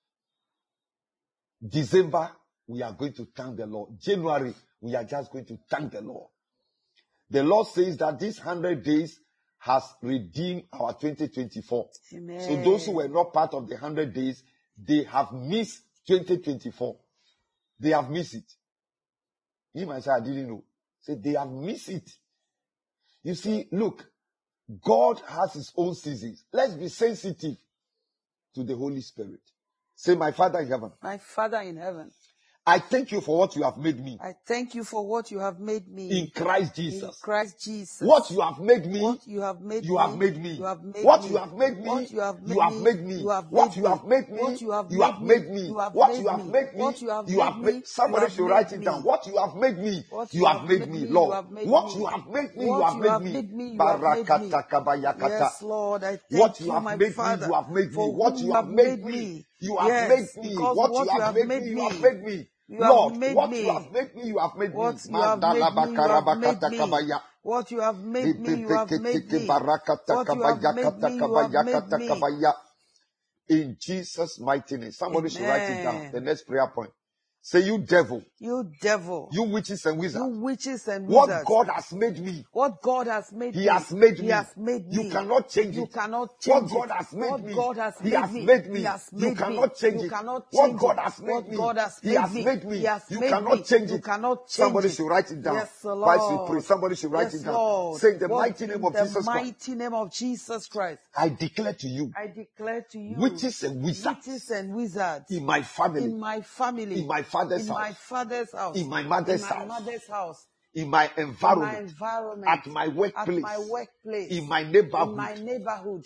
December, we are going to thank the Lord. January, we are just going to thank the Lord. The Lord says that these hundred days has redeemed our twenty twenty-four. Amen. So those who were not part of the hundred days, they have missed twenty twenty-four. They have missed it. Me myself, I didn't know. So they have missed it. You see, look, God has his own seasons. Let's be sensitive to the Holy Spirit. Say, my Father in heaven. My Father in heaven. I thank you for what you have made me. I thank you for what you have made me. In Christ Jesus. In Christ Jesus. What you have made me. What you have made you me. Have made me. You have made what me. you have made me. What you have made you have made me. You have what made you have made me. What you have you have made me. You have what made you have me. made me. What you have you have made made me. Somebody You have should write made it down. me. What you have made me. What You have made me, You Lord. have made What me. you have made me. What You have you made have me. made me. You have made me. Barakatakabayakata. Yes, Lord. I thank What you you, have my made Father, me. You have made me. for What whom you have made me. You have Yes, made me. because What what you you have have made me. You have me. made me. You have Lord, made what me. you have made me, you have made What me. you have made me, you have made me. Mandalabakarabakatakabaya. What you have made me, you have made me. What you have made me, you have made me. In Jesus' mighty name. Somebody should write it down. Amen. The next prayer point. Say, you devil. You devil. You witches and wizards. You witches and What wizards. God has made me. What God has made He me. has made He me. has made me. You cannot change You it. cannot change What God it. has made What me. God has He made has me. made me. He has You made cannot me. change You it. cannot What change God it. has made What me. God has He made has me. made me. He has You made cannot me. change You it. cannot change Somebody it. should write it down. Yes, Lord. Whilst we pray, somebody should write Yes, it down. Lord. Say in the What, mighty name in of the Jesus Christ. mighty name of Jesus Christ. I declare to you. I declare to you. Witches and wizards. Witches and wizards. In my family. In my family. In my father's in house. my father's house. In my mother's in my house. mother's house. In my environment. In my environment. At my workplace. At my workplace. In my neighborhood. In my neighborhood.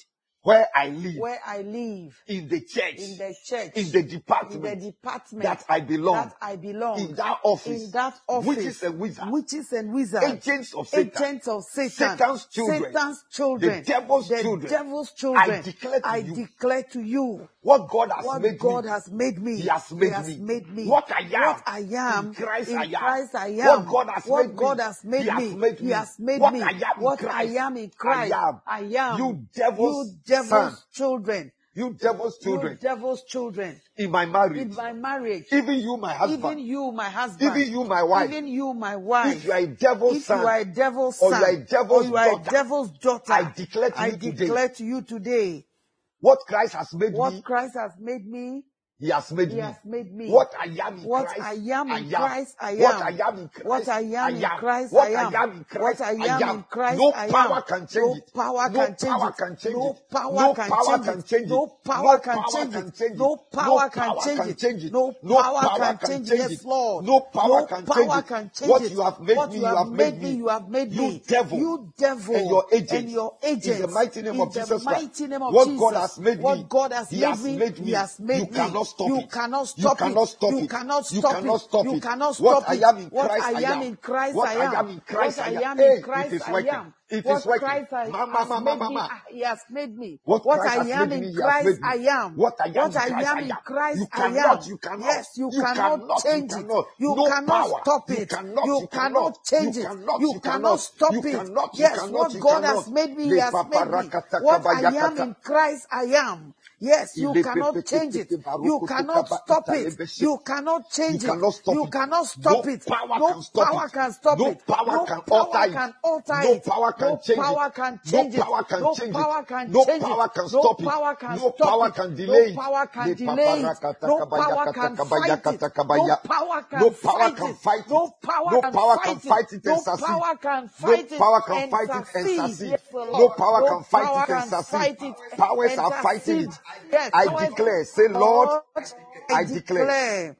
where I live, where I live, in the church, in the church, in the in department, the department that I belong, that I belong, in that office, in that office, witches and wizards, witches and wizards, agents of Satan, agents of Satan, Satan's children, Satan's children, the devil's the children, devil's children, I declare to I you, declare to you what God has what made God me, has made me. He has made, He has me. made me. What I am, What I am, in Christ, in I, am. Christ I am. What God has What made God me, has made He has me. made He me. has made What me. I am in What Christ, I am in Christ, I am. I am. You devil's You devil's son, children. you devil's children, You devil's children. in my marriage, In my marriage. even you, my husband, Even you, my husband. even you, my wife, Even you, my wife. if you are a devil's If son, you are a devil's or son, you are a devil's or you are daughter, a devil's daughter, I declare to I you today, declare to you today, what Christ has made what me, Christ has made me, He has made He me. has made me. What I am in What Christ, I am in am. Christ, I What am. I am in Christ, What I am in am. Christ, What I am. I am in Christ, What I am in Christ, No I power am. can change No it. power No can change power it. can change No it. power No can power change can it. change it. No power No can power change can it. change it. No power can change it. No power can change it. Yes, Lord. No power No can power change can it. change What it. you have made What me, you you have made me. You have made You me. devil. You devil. And your agents. And your agents. In the mighty name In of the Jesus mighty Christ. name of What Jesus. God has made What me. God has He made has me. made me. He has made You me. cannot stop You it. cannot You stop cannot it. stop You it. cannot You stop cannot it. stop You it. cannot What stop I it. am in What Christ, I I am am. in Christ, What I I am am. in Christ, What I I am. am Hey, in it Christ, is I working. am. It What is working. Christ has Mama, has mama, made me, mama. He has made me. What What Christ I has am made in me, He has Christ, made I me. am. What I am What in I Christ, I am in am. Christ, You I am. cannot, you cannot, Yes, you you cannot cannot, change you it. cannot. You No cannot power. stop You it. cannot, You you cannot cannot, change you it. cannot, You you cannot cannot, stop you it. cannot, you Yes, cannot, what you God has cannot. made me, He Le has made me. paparakata What I am kabayakata. in Christ, I am. Yes, you cannot change it. You cannot stop it. You cannot You change it. cannot stop You it. cannot stop No it. power No can stop power it. can stop No it. power No can power alter can it. alter No it. power can No change power it. can No change it. power can No change power it. can No change power it. can No stop it. power can No stop power it. can No delay it. power can Le delay it. paparakata No power kabayakata can fight it. kabayakata No kabaya. power No can power fight can it. fight it. No power No can power can fight fight it. it and No succeed. power can No fight it power can and fight it and succeed. succeed. Yes, Lord. No power No can fight power it and can succeed. fight it Powers and are fighting succeed. it. Yes, I powers- declare, say, Lord, Lord, I I declare declare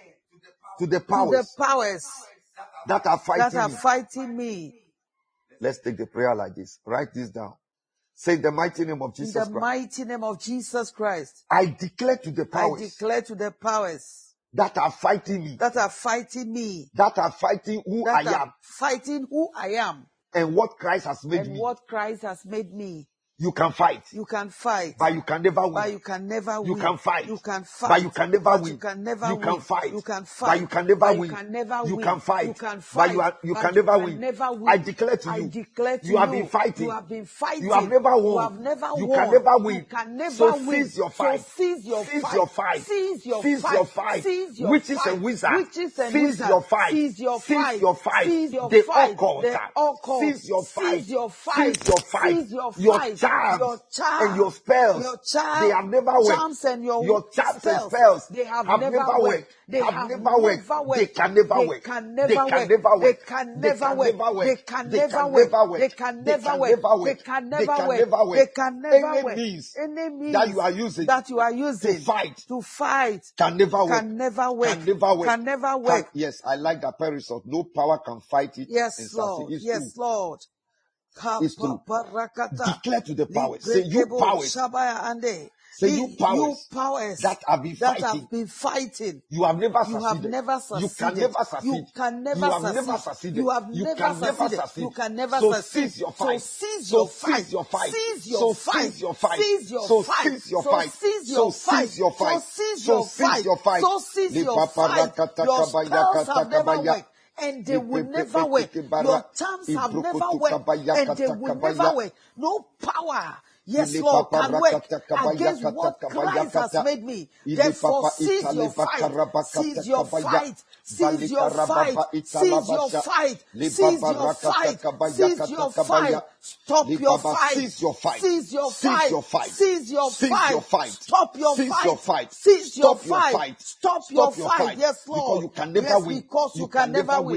to the to the powers powers that are that fighting are me. fighting me. Let's take the prayer like this. Write this down. Say in the mighty name of In Jesus the Christ. mighty name of Jesus Christ, I declare to the I powers declare to the powers that are fighting me, that are fighting me, that are fighting who that I are am fighting who I am and what Christ has made and me. what Christ has made me. You can fight, You can fight, but you can never but win. you can never You win. can fight, You can fight, but you can never but win. you can never You win. can fight, You can but fight, you can never but you win. can never You win. can fight, You can but fight, you, are, you but can you never can win. never win. I declare to I you, declare to you have you, been fighting. you have been fighting. You have never You won. have never You won. can never win. You can never So win. seize your So fight. seize your Seize fight. your fight. Seize your Seize fight. your fight. Seize your Witches fight. and wizards. Witches and Seize wizards. your fight. Seize your Seize fight. your fight. Seize your The fight. occult. The occult. Seize your fight. Seize your fight. Seize your fight. Seize your Your fight. charms Your charm. and your spells. Your charm. They have never worked. Charms and your, Your charms spells. and spells They have, have never, never worked. worked. They have, have never worked. never worked. They can never They work. can They never can work. never They work. can They never can work. never work. They can They never can work. never work. They can They never can work. never They work. can They never can work. never work. They can never Any work. means Any means that you are using that you are using to fight to fight can never work. can never work. Can never work. Can never Can- work. yes, I like that perisode. No power can fight it. and Yes, succeed. Lord. It's Yes, true. Lord. It's true. Kapaparakata. Declare to the powers. Say you Librekebo powers Shabaya Ande. Say The- you powers you powers that have been that fighting. have been fighting. You have never You have succeeded. never You succeeded. can never succeed. You can never You have succeed. never succeeded. You have You never can never succeeded. succeed. You can never So succeed. seize your So fight. seize So your seize fight. your fight. Seize your So fight. seize your fight. Seize your So fight. seize your So fight. seize So your fight. seize your fight. So seize So your seize fight. your fight. So seize your fight. Your spells have never worked. And they will never work. Your charms have never worked. And they will never work. No power. Yes, Lord, can work against what Christ has made me. Therefore, seize your fight. Seize your fight. Seize your fight. Seize your fight. Seize your fight. Seize your fight. Stop your fight. Seize your fight. Seize your Seize fight. your fight. Seize your Seize your fight. fight. Stop your Seize fight. your fight. Seize your Stop your fight. fight. Stop your Stop your fight. fight. Yes, Lord. Because you can never Yes, win. because you can never win.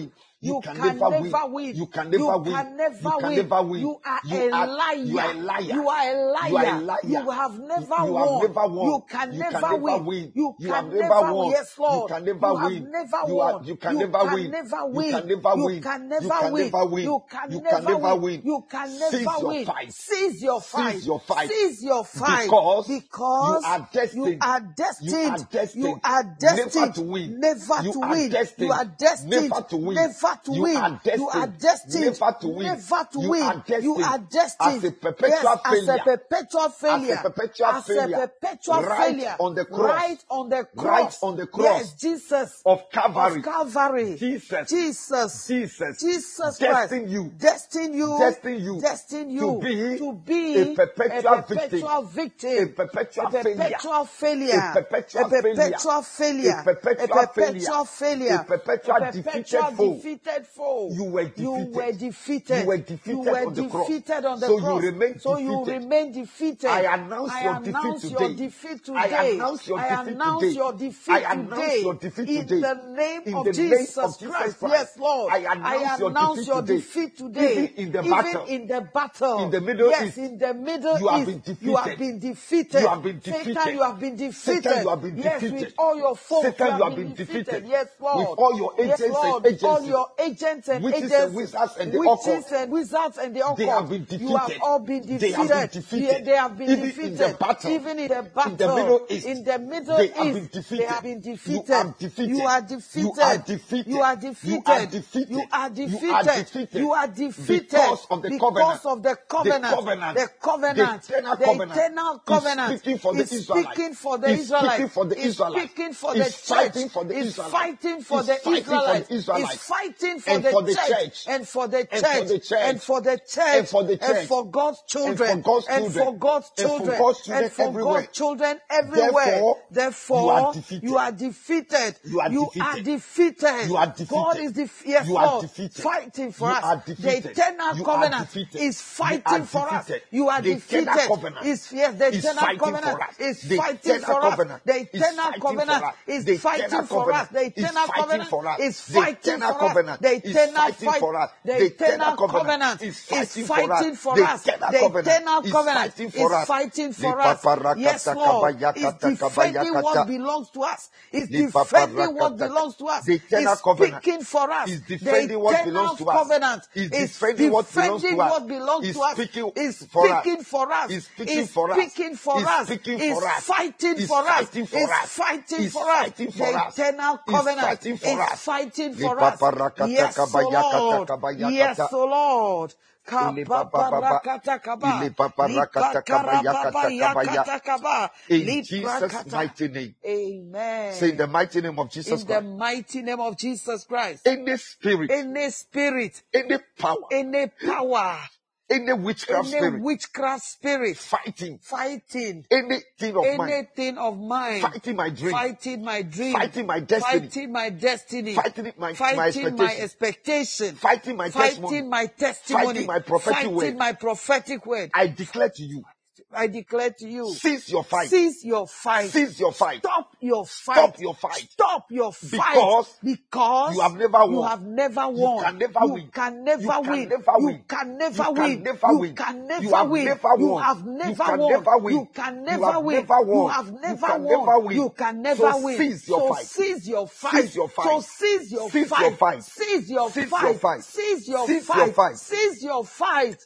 You, You can can, never never win. win. You can never you win. Can never You can win. never win. You are You a are- liar. you are a liar. You are a liar. You are a liar. You have never You won. have never won. You can You never can never win. win. You You can have never never win. won. Yes, Lord. You can never You have win. never You are- won. you can never win. never You win. can never You win. can You never can win. never win. You can You never can never win. win. You can Seize never your win. fight. Seize your fight. Seize your fight. Seize your fight. Because Because you are destined. You are destined. You are destined. You are Never destined. to win. Never You to are win. destined. You are destined. Never to win. Never to You win. are destined. You are destined. Never to win. Never to You win. are destined. You are destined. As a perpetual yes, failure. As a perpetual failure. As a perpetual As failure. a perpetual Right failure. on the cross. Right on the cross. Right on the cross. Yes, Jesus. Of Calvary. Of Calvary. Jesus. Jesus. Jesus. Jesus Destined Christ. you. Destined you. Destined you. Destined you. To be, to be a perpetual, a perpetual victim. victim. A perpetual, a perpetual failure. A perpetual a perpetual failure. A perpetual, a perpetual failure. A perpetual, a defeated, perpetual foe. defeated foe. You were defeated. You were defeated. You were defeated, You were on, the defeated on the so cross. You remain so defeated. you remain defeated. I announce I your announce defeat your today. defeat today. I announce your I defeat announce today. your defeat I announce today. your defeat In today. the name In of the name Jesus of Jesus Christ. Christ. Yes, Lord. I announce your announce defeat your today. defeat today. Even in the Even battle. in the battle. In the Middle yes, East. in the Middle You have East. been defeated. You have been defeated. You have been defeated. Satan, you have been defeated. Satan, you have been yes, defeated. with all your foes, Satan, you have, you have been, been defeated. defeated. Yes, Lord. With all your agents yes, Lord. and agencies. All your agents and Witches agents. and wizards and the witches occult. and wizards and the occult. They have been defeated. You have all been defeated. They have been defeated. They, they have been Even defeated. in the battle. Even in the battle. In the Middle East. In the Middle They East. have been defeated. They have been defeated. You are defeated. You are defeated. You are defeated. You are defeated. You are defeated. You are defeated. You are defeated. You are defeated. Because of the because covenant. of the covenant. The covenant. The covenant. The eternal The covenant. eternal covenant. He's speaking for the He's Israelites. speaking for the He's Israelites. speaking for the He's Israelites. speaking for He's the fighting church. for the He's Israelites. fighting for He's the fighting for the Israelites. Israelites. He's fighting for And the for the church. church. And for the And for church. the church. And for the church. And for the church. And for God's children. And for God's And children. for God's And for children. God's children And for everywhere. God's children everywhere. Therefore, Therefore, you are defeated. you are defeated. You are You defeated. are defeated. You are defeated. God is defeated. Yes, You are Lord. defeated. Fighting for You us. are The defeated. eternal You are covenant defeated. is You fighting are for us. defeated. You are The defeated. eternal covenant Is yes, the is eternal fighting covenant for us. is The fighting eternal for us. covenant The is eternal fighting covenant for us. is The fighting eternal for us. covenant The is eternal fighting covenant for us. is The fighting eternal for us. covenant The is eternal fighting fight. for us. The The eternal eternal covenant covenant is is fighting for us. fighting for The us. eternal The covenant eternal is covenant fighting for is us. fighting for Lipa us. parakata Yes, Lord. kabaya Is kata defending kabaya what kata. belongs to us. Is Lipa defending what parakata. belongs to us. The eternal Is covenant speaking for us. is The defending what belongs eternal to us. covenant Is is defending what belongs to defending us. what belongs Is to us. speaking Is for us. speaking for us. Is speaking Is for us. speaking for Is us. speaking Is for us. fighting Is for us. fighting for Is us. fighting Is for us. fighting for The us. eternal Is covenant fighting for is us. fighting for Lipa us. parakata Yes, O kabaya kata Lord. kabaya Yes, kata. O Lord. Ile papa baba. Ile papa rakata kabaya kata kabaya. In Jesus' mighty name. Amen. Say in the mighty name of Jesus In the Christ. mighty name of Jesus Christ. Any spirit, Any spirit, any power, any power, any witchcraft any spirit witchcraft spirit fighting fighting anything of mine, anything of mine, fighting my dream, fighting my dream, fighting my destiny, fighting my destiny, fighting my, my fighting my expectation, expectation, fighting my testimony, fighting my testimony, fighting my prophetic fighting word. my prophetic word. I declare to you, I declare to you, cease your fight. Cease your fight. Cease your fight. Stop your fight. Stop your fight. Stop your fight. Because, because you have never won. You have never won. You can never you win. Can never you win. Can never you win. can never you win. Can never you win. can never you have win. Never you won. have never you can won. Never win. You can never you have win. Never won. You have never you can won. Never win. You can never so win. Seize your so fight. Seize your fight. Seize your fight. So seize your seize fight. Your fight. Seize your seize fight. Your fight. Seize your seize fight. Your fight. Seize your fight.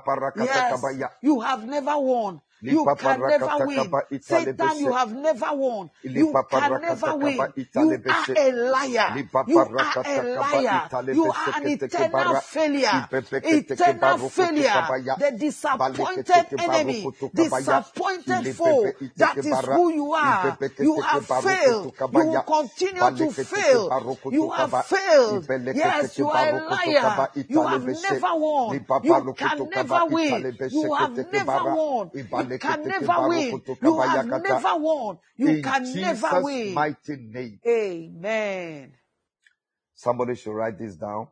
Yes. You have never won. You can never win. Satan, you have never won. You can never win. You are a liar. You are a liar. You are an eternal failure. Eternal failure. The disappointed enemy. Disappointed foe. That is who you are. You have failed. You will continue to fail. You have failed. Yes, you are a liar. You have never won. You can never win. You have never won. You can never win. You have never won. You In can Jesus' never win. mighty name. Amen. Somebody should write this down.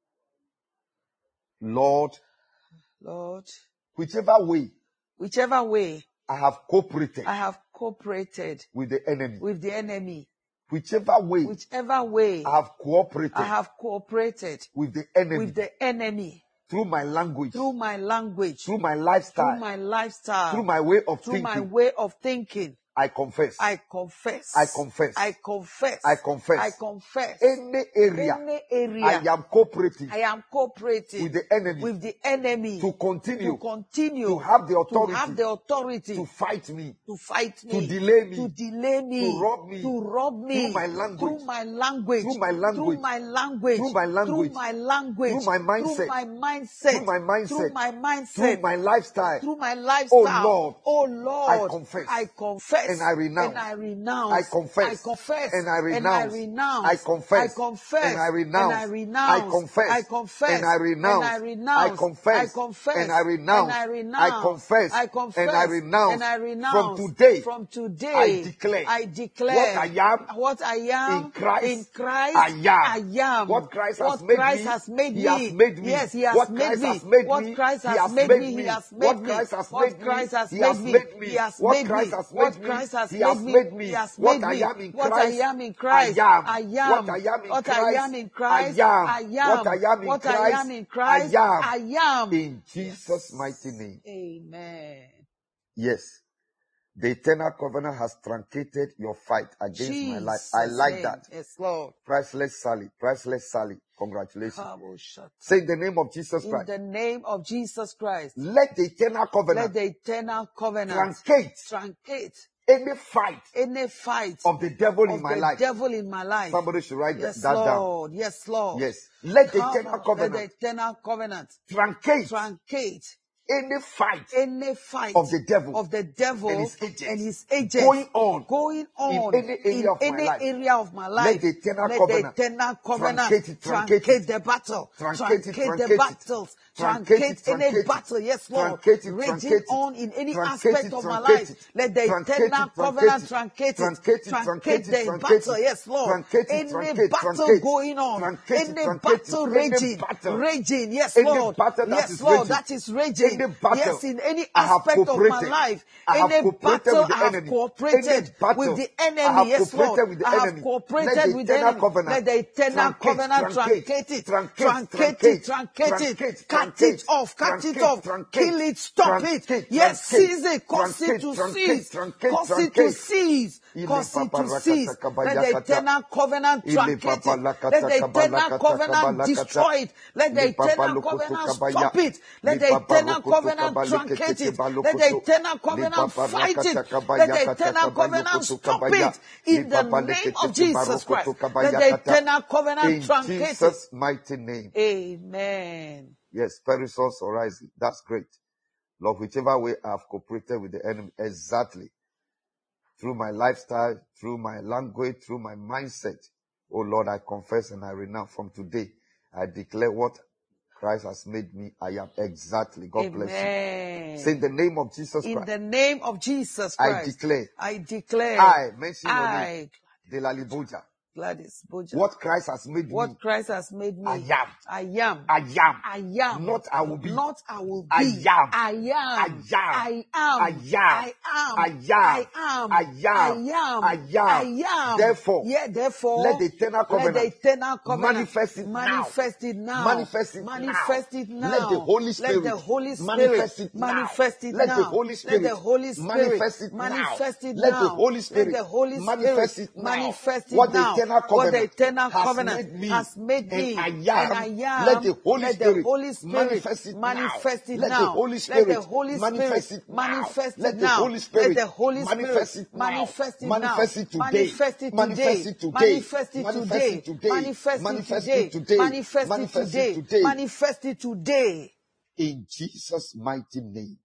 Lord, Lord, whichever way whichever way I have cooperated I have cooperated with the enemy, with the enemy, whichever way, whichever way I have cooperated, I have cooperated with the enemy, with the enemy, through my language, through my language, through my lifestyle, through my lifestyle, through my way of through thinking, my way of thinking, I confess. I confess. I confess. I confess. I confess. I confess. Any area, Any area I am cooperating, I am cooperating with the enemy, with the enemy to continue, to continue to have the authority, to have the authority to fight me, to fight me, to delay me, to delay me, to rob me, to rob me through my language, through my language, through my language, through my language, through my language, through my language, through my mindset, through my mindset, through my mindset, through my mindset, through my lifestyle, through my lifestyle. Oh Lord, oh Lord, I confess, I confess, and I renounce, and I renounce, I confess, I confess, and I renounce, and I renounce, I confess, I confess, and I renounce, and I renounce, I confess, I confess, and I renounce, and I renounce, I confess, I confess, and I renounce, and I I renounce, confess, I confess, and I renounce, and I renounce. From today, from today, I declare, I declare what I am, what I am in Christ, in Christ, I am, I am. what Christ what has made Christ me, has made He me. has made me, Yes, He has what made Christ me. has made what me, Christ He has has made made me. He me, has made what me. Christ has what made Christ me, has He made has me. made me, He has what made Christ me. has what made me, Christ has He made has me. made me, He has what made I me. am in what Christ, I am in Christ, I am, I am. what I am in what Christ, I am in Christ, I am, I am. what I am in what Christ, I am in Christ, I am, I am. in Jesus' mighty name. Amen. Yes. The eternal covenant has truncated your fight against Jesus my life. I like name. that. Yes, Lord. Priceless Sally. Priceless Sally. Congratulations. Kaboshata. Say in the name of Jesus In Christ. the name of Jesus Christ. Let the eternal covenant Let the eternal covenant truncate truncate any fight any fight of the devil of in my the life. devil in my life. Somebody should write Yes, that down. Lord. Yes, Lord. Yes. Let the Come eternal on. covenant Let the eternal covenant truncate truncate any fight any fight of the devil of the devil and his agents, and his agents going on going on in any area in of my any life. area of my life. Let the eternal Let covenant the eternal covenant truncate it, truncate truncate it. the battle, Truncate it, truncate truncate the it. battles, Truncate truncate it, any truncate it. battle. Yes, Lord. Truncate it, Raging truncate it. on in any Truncate aspect it, of my truncate life. it. Let the Truncate it, eternal truncate covenant it. truncate it. Truncate it, Truncate truncate it, the truncate battle. it. Yes, Lord. Truncate it, Any truncate, battle truncate. going on. Truncate it, Any truncate it. battle Any raging. battle. Raging. Yes, Any Lord. battle that Yes, is Lord. raging. That is raging. Any battle Yes, in any I have aspect of my cooperated. life. I have Any cooperated battle with the I have enemy. cooperated Any battle with the I have enemy. Yes, Lord. cooperated with the I have enemy. Let cooperated the with the eternal enemy. covenant Let the eternal truncate, covenant truncate, truncate it. truncate, Truncate truncate, it. Truncate it. truncate, Cut truncate, it off. Cut it truncate, off. truncate, Kill it. Stop it. truncate, Yes, truncate, seize it. Cause it truncate, to truncate, cease. truncate, Cause it to truncate. cease. Ile Cause it papa to rakata cease. Let the kabayakata. eternal covenant Ile truncate papa it. Let lakata the eternal kabalakata covenant kabalakata. destroy it. Let the Le papa eternal lokoto covenant kabaya. stop it. Let Le the papa eternal rokoto covenant kabalekete truncate it. Let the kebalokoto. eternal Le covenant papa fight rakata it. Let the kabayakata eternal covenant kabayokoto stop kabaya. it. Le In the papa name lekete of Jesus kebarokoto Christ. Let the kabayakata. eternal covenant In truncate it. Jesus' mighty name. Amen. Yes, Perisous Horizon. That's great. Lord, whichever way I have cooperated with the enemy, exactly. Through my lifestyle, through my language, through my mindset. Oh Lord, I confess and I renounce from today. I declare what Christ has made me. I am exactly. God Amen. bless you. Say in the name of Jesus In Christ. the name of Jesus I Christ. declare. I declare. I mention your I, name. De la Liboja. Gladys Boja. What Christ has made What me. Christ has made me. I am. I am. I am. I am. Not I will be. Not I will be. I am. I am. I am. I am. I I am. am. I am. I am. I am. I am. I am. I am. Therefore, yeah, therefore, let the eternal covenant let the eternal covenant manifest it manifest it now. Manifest it manifest now. it now. Let the Holy Spirit let the Holy Spirit manifest it now. manifest it Let now. the Holy Spirit let the Holy Spirit manifest it now. manifest it Let now. the Holy Spirit let the Holy Spirit manifest it now. manifest it What the now. eternal what the covenant eternal has covenant made me has made and me I am. and I am. Let the Holy let Spirit the Holy Spirit manifest it manifest now. it Let now. the Holy let Spirit the Holy manifest Spirit it now. manifest Let it the now. Holy Spirit let the Holy manifest Spirit it now. manifest it now. Manifest it today. Manifest it Manifest today. it today. Manifest it Manifest today. it today. Manifest it Manifest today. it today. Manifest it Manifest it today. today. Manifest it today. In Jesus' mighty name.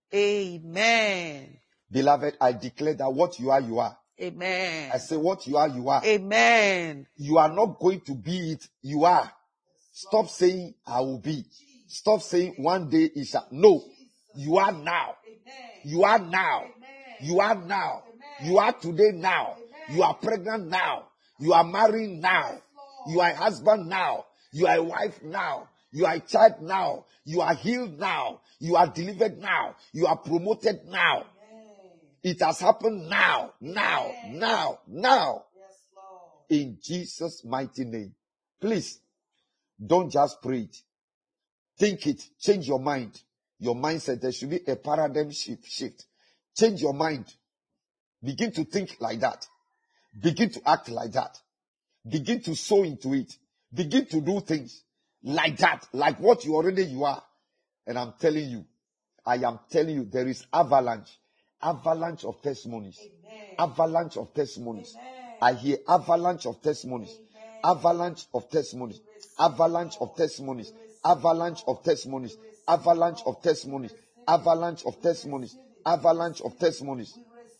Amen. Beloved, I declare that what you are, you are. Amen. I say what you are, you are. Amen. You are not going to be it. You are. Stop saying I will be. Stop saying one day it shall. No. You are now. You are now. You are now. You are today now. You are pregnant now. You are married now. You are a husband now. You are a wife now. You are a child now. You are healed now. You are delivered now. You are promoted now. It has happened now. Now. Now. Now. In Jesus' mighty name. Please, don't just pray it. Think it. Change your mind. Your mindset. There should be a paradigm shift. shift. Change your mind. Begin to think like that. Begin to act like that. Begin to sow into it. Begin to do things like that. Like what you already you are. And I'm telling you, I am telling you, there is avalanche. Avalanche of testimonies. Amen. Avalanche of testimonies. Amen. I hear avalanche of testimonies. Amen. Avalanche of testimonies. Avalanche of testimonies. Avalanche of testimonies. Avalanche of testimonies. Avalanche of testimonies. Avalanche of testimonies.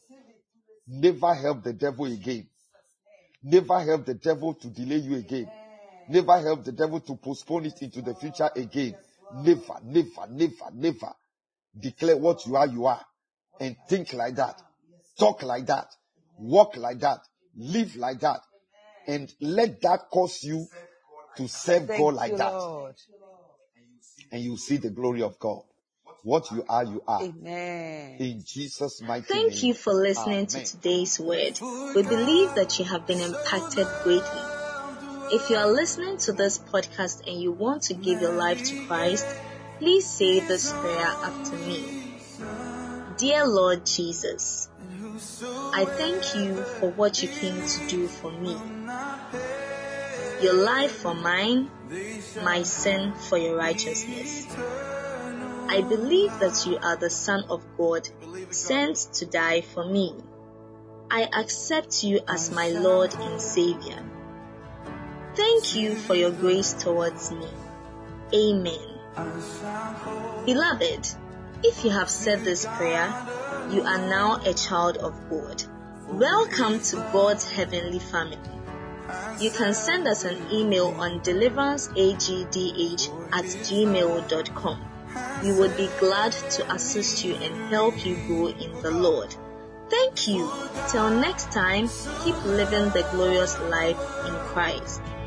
Never help the devil again. Never help the devil to delay you again. Never help the devil to postpone it into the future again. Never, never, never, never. Declare what you are, you are. And think like that. Talk like that. Walk like that. Live like that. And let that cause you to serve Thank God like you, that. Lord. And you see the glory of God. What you are, you are. Amen. In Jesus' mighty Thank name. you for listening Amen. to today's word. We believe that you have been impacted greatly. If you are listening to this podcast and you want to give your life to Christ, please say this prayer after me. Dear Lord Jesus, I thank you for what you came to do for me. Your life for mine, my sin for your righteousness. I believe that you are the Son of God, sent to die for me. I accept you as my Lord and Savior. Thank you for your grace towards me. Amen. Beloved, if you have said this prayer, you are now a child of God. Welcome to God's heavenly family. You can send us an email on deliveranceagdh at gmail dot com. We would be glad to assist you and help you grow in the Lord. Thank you. Till next time, keep living the glorious life in Christ.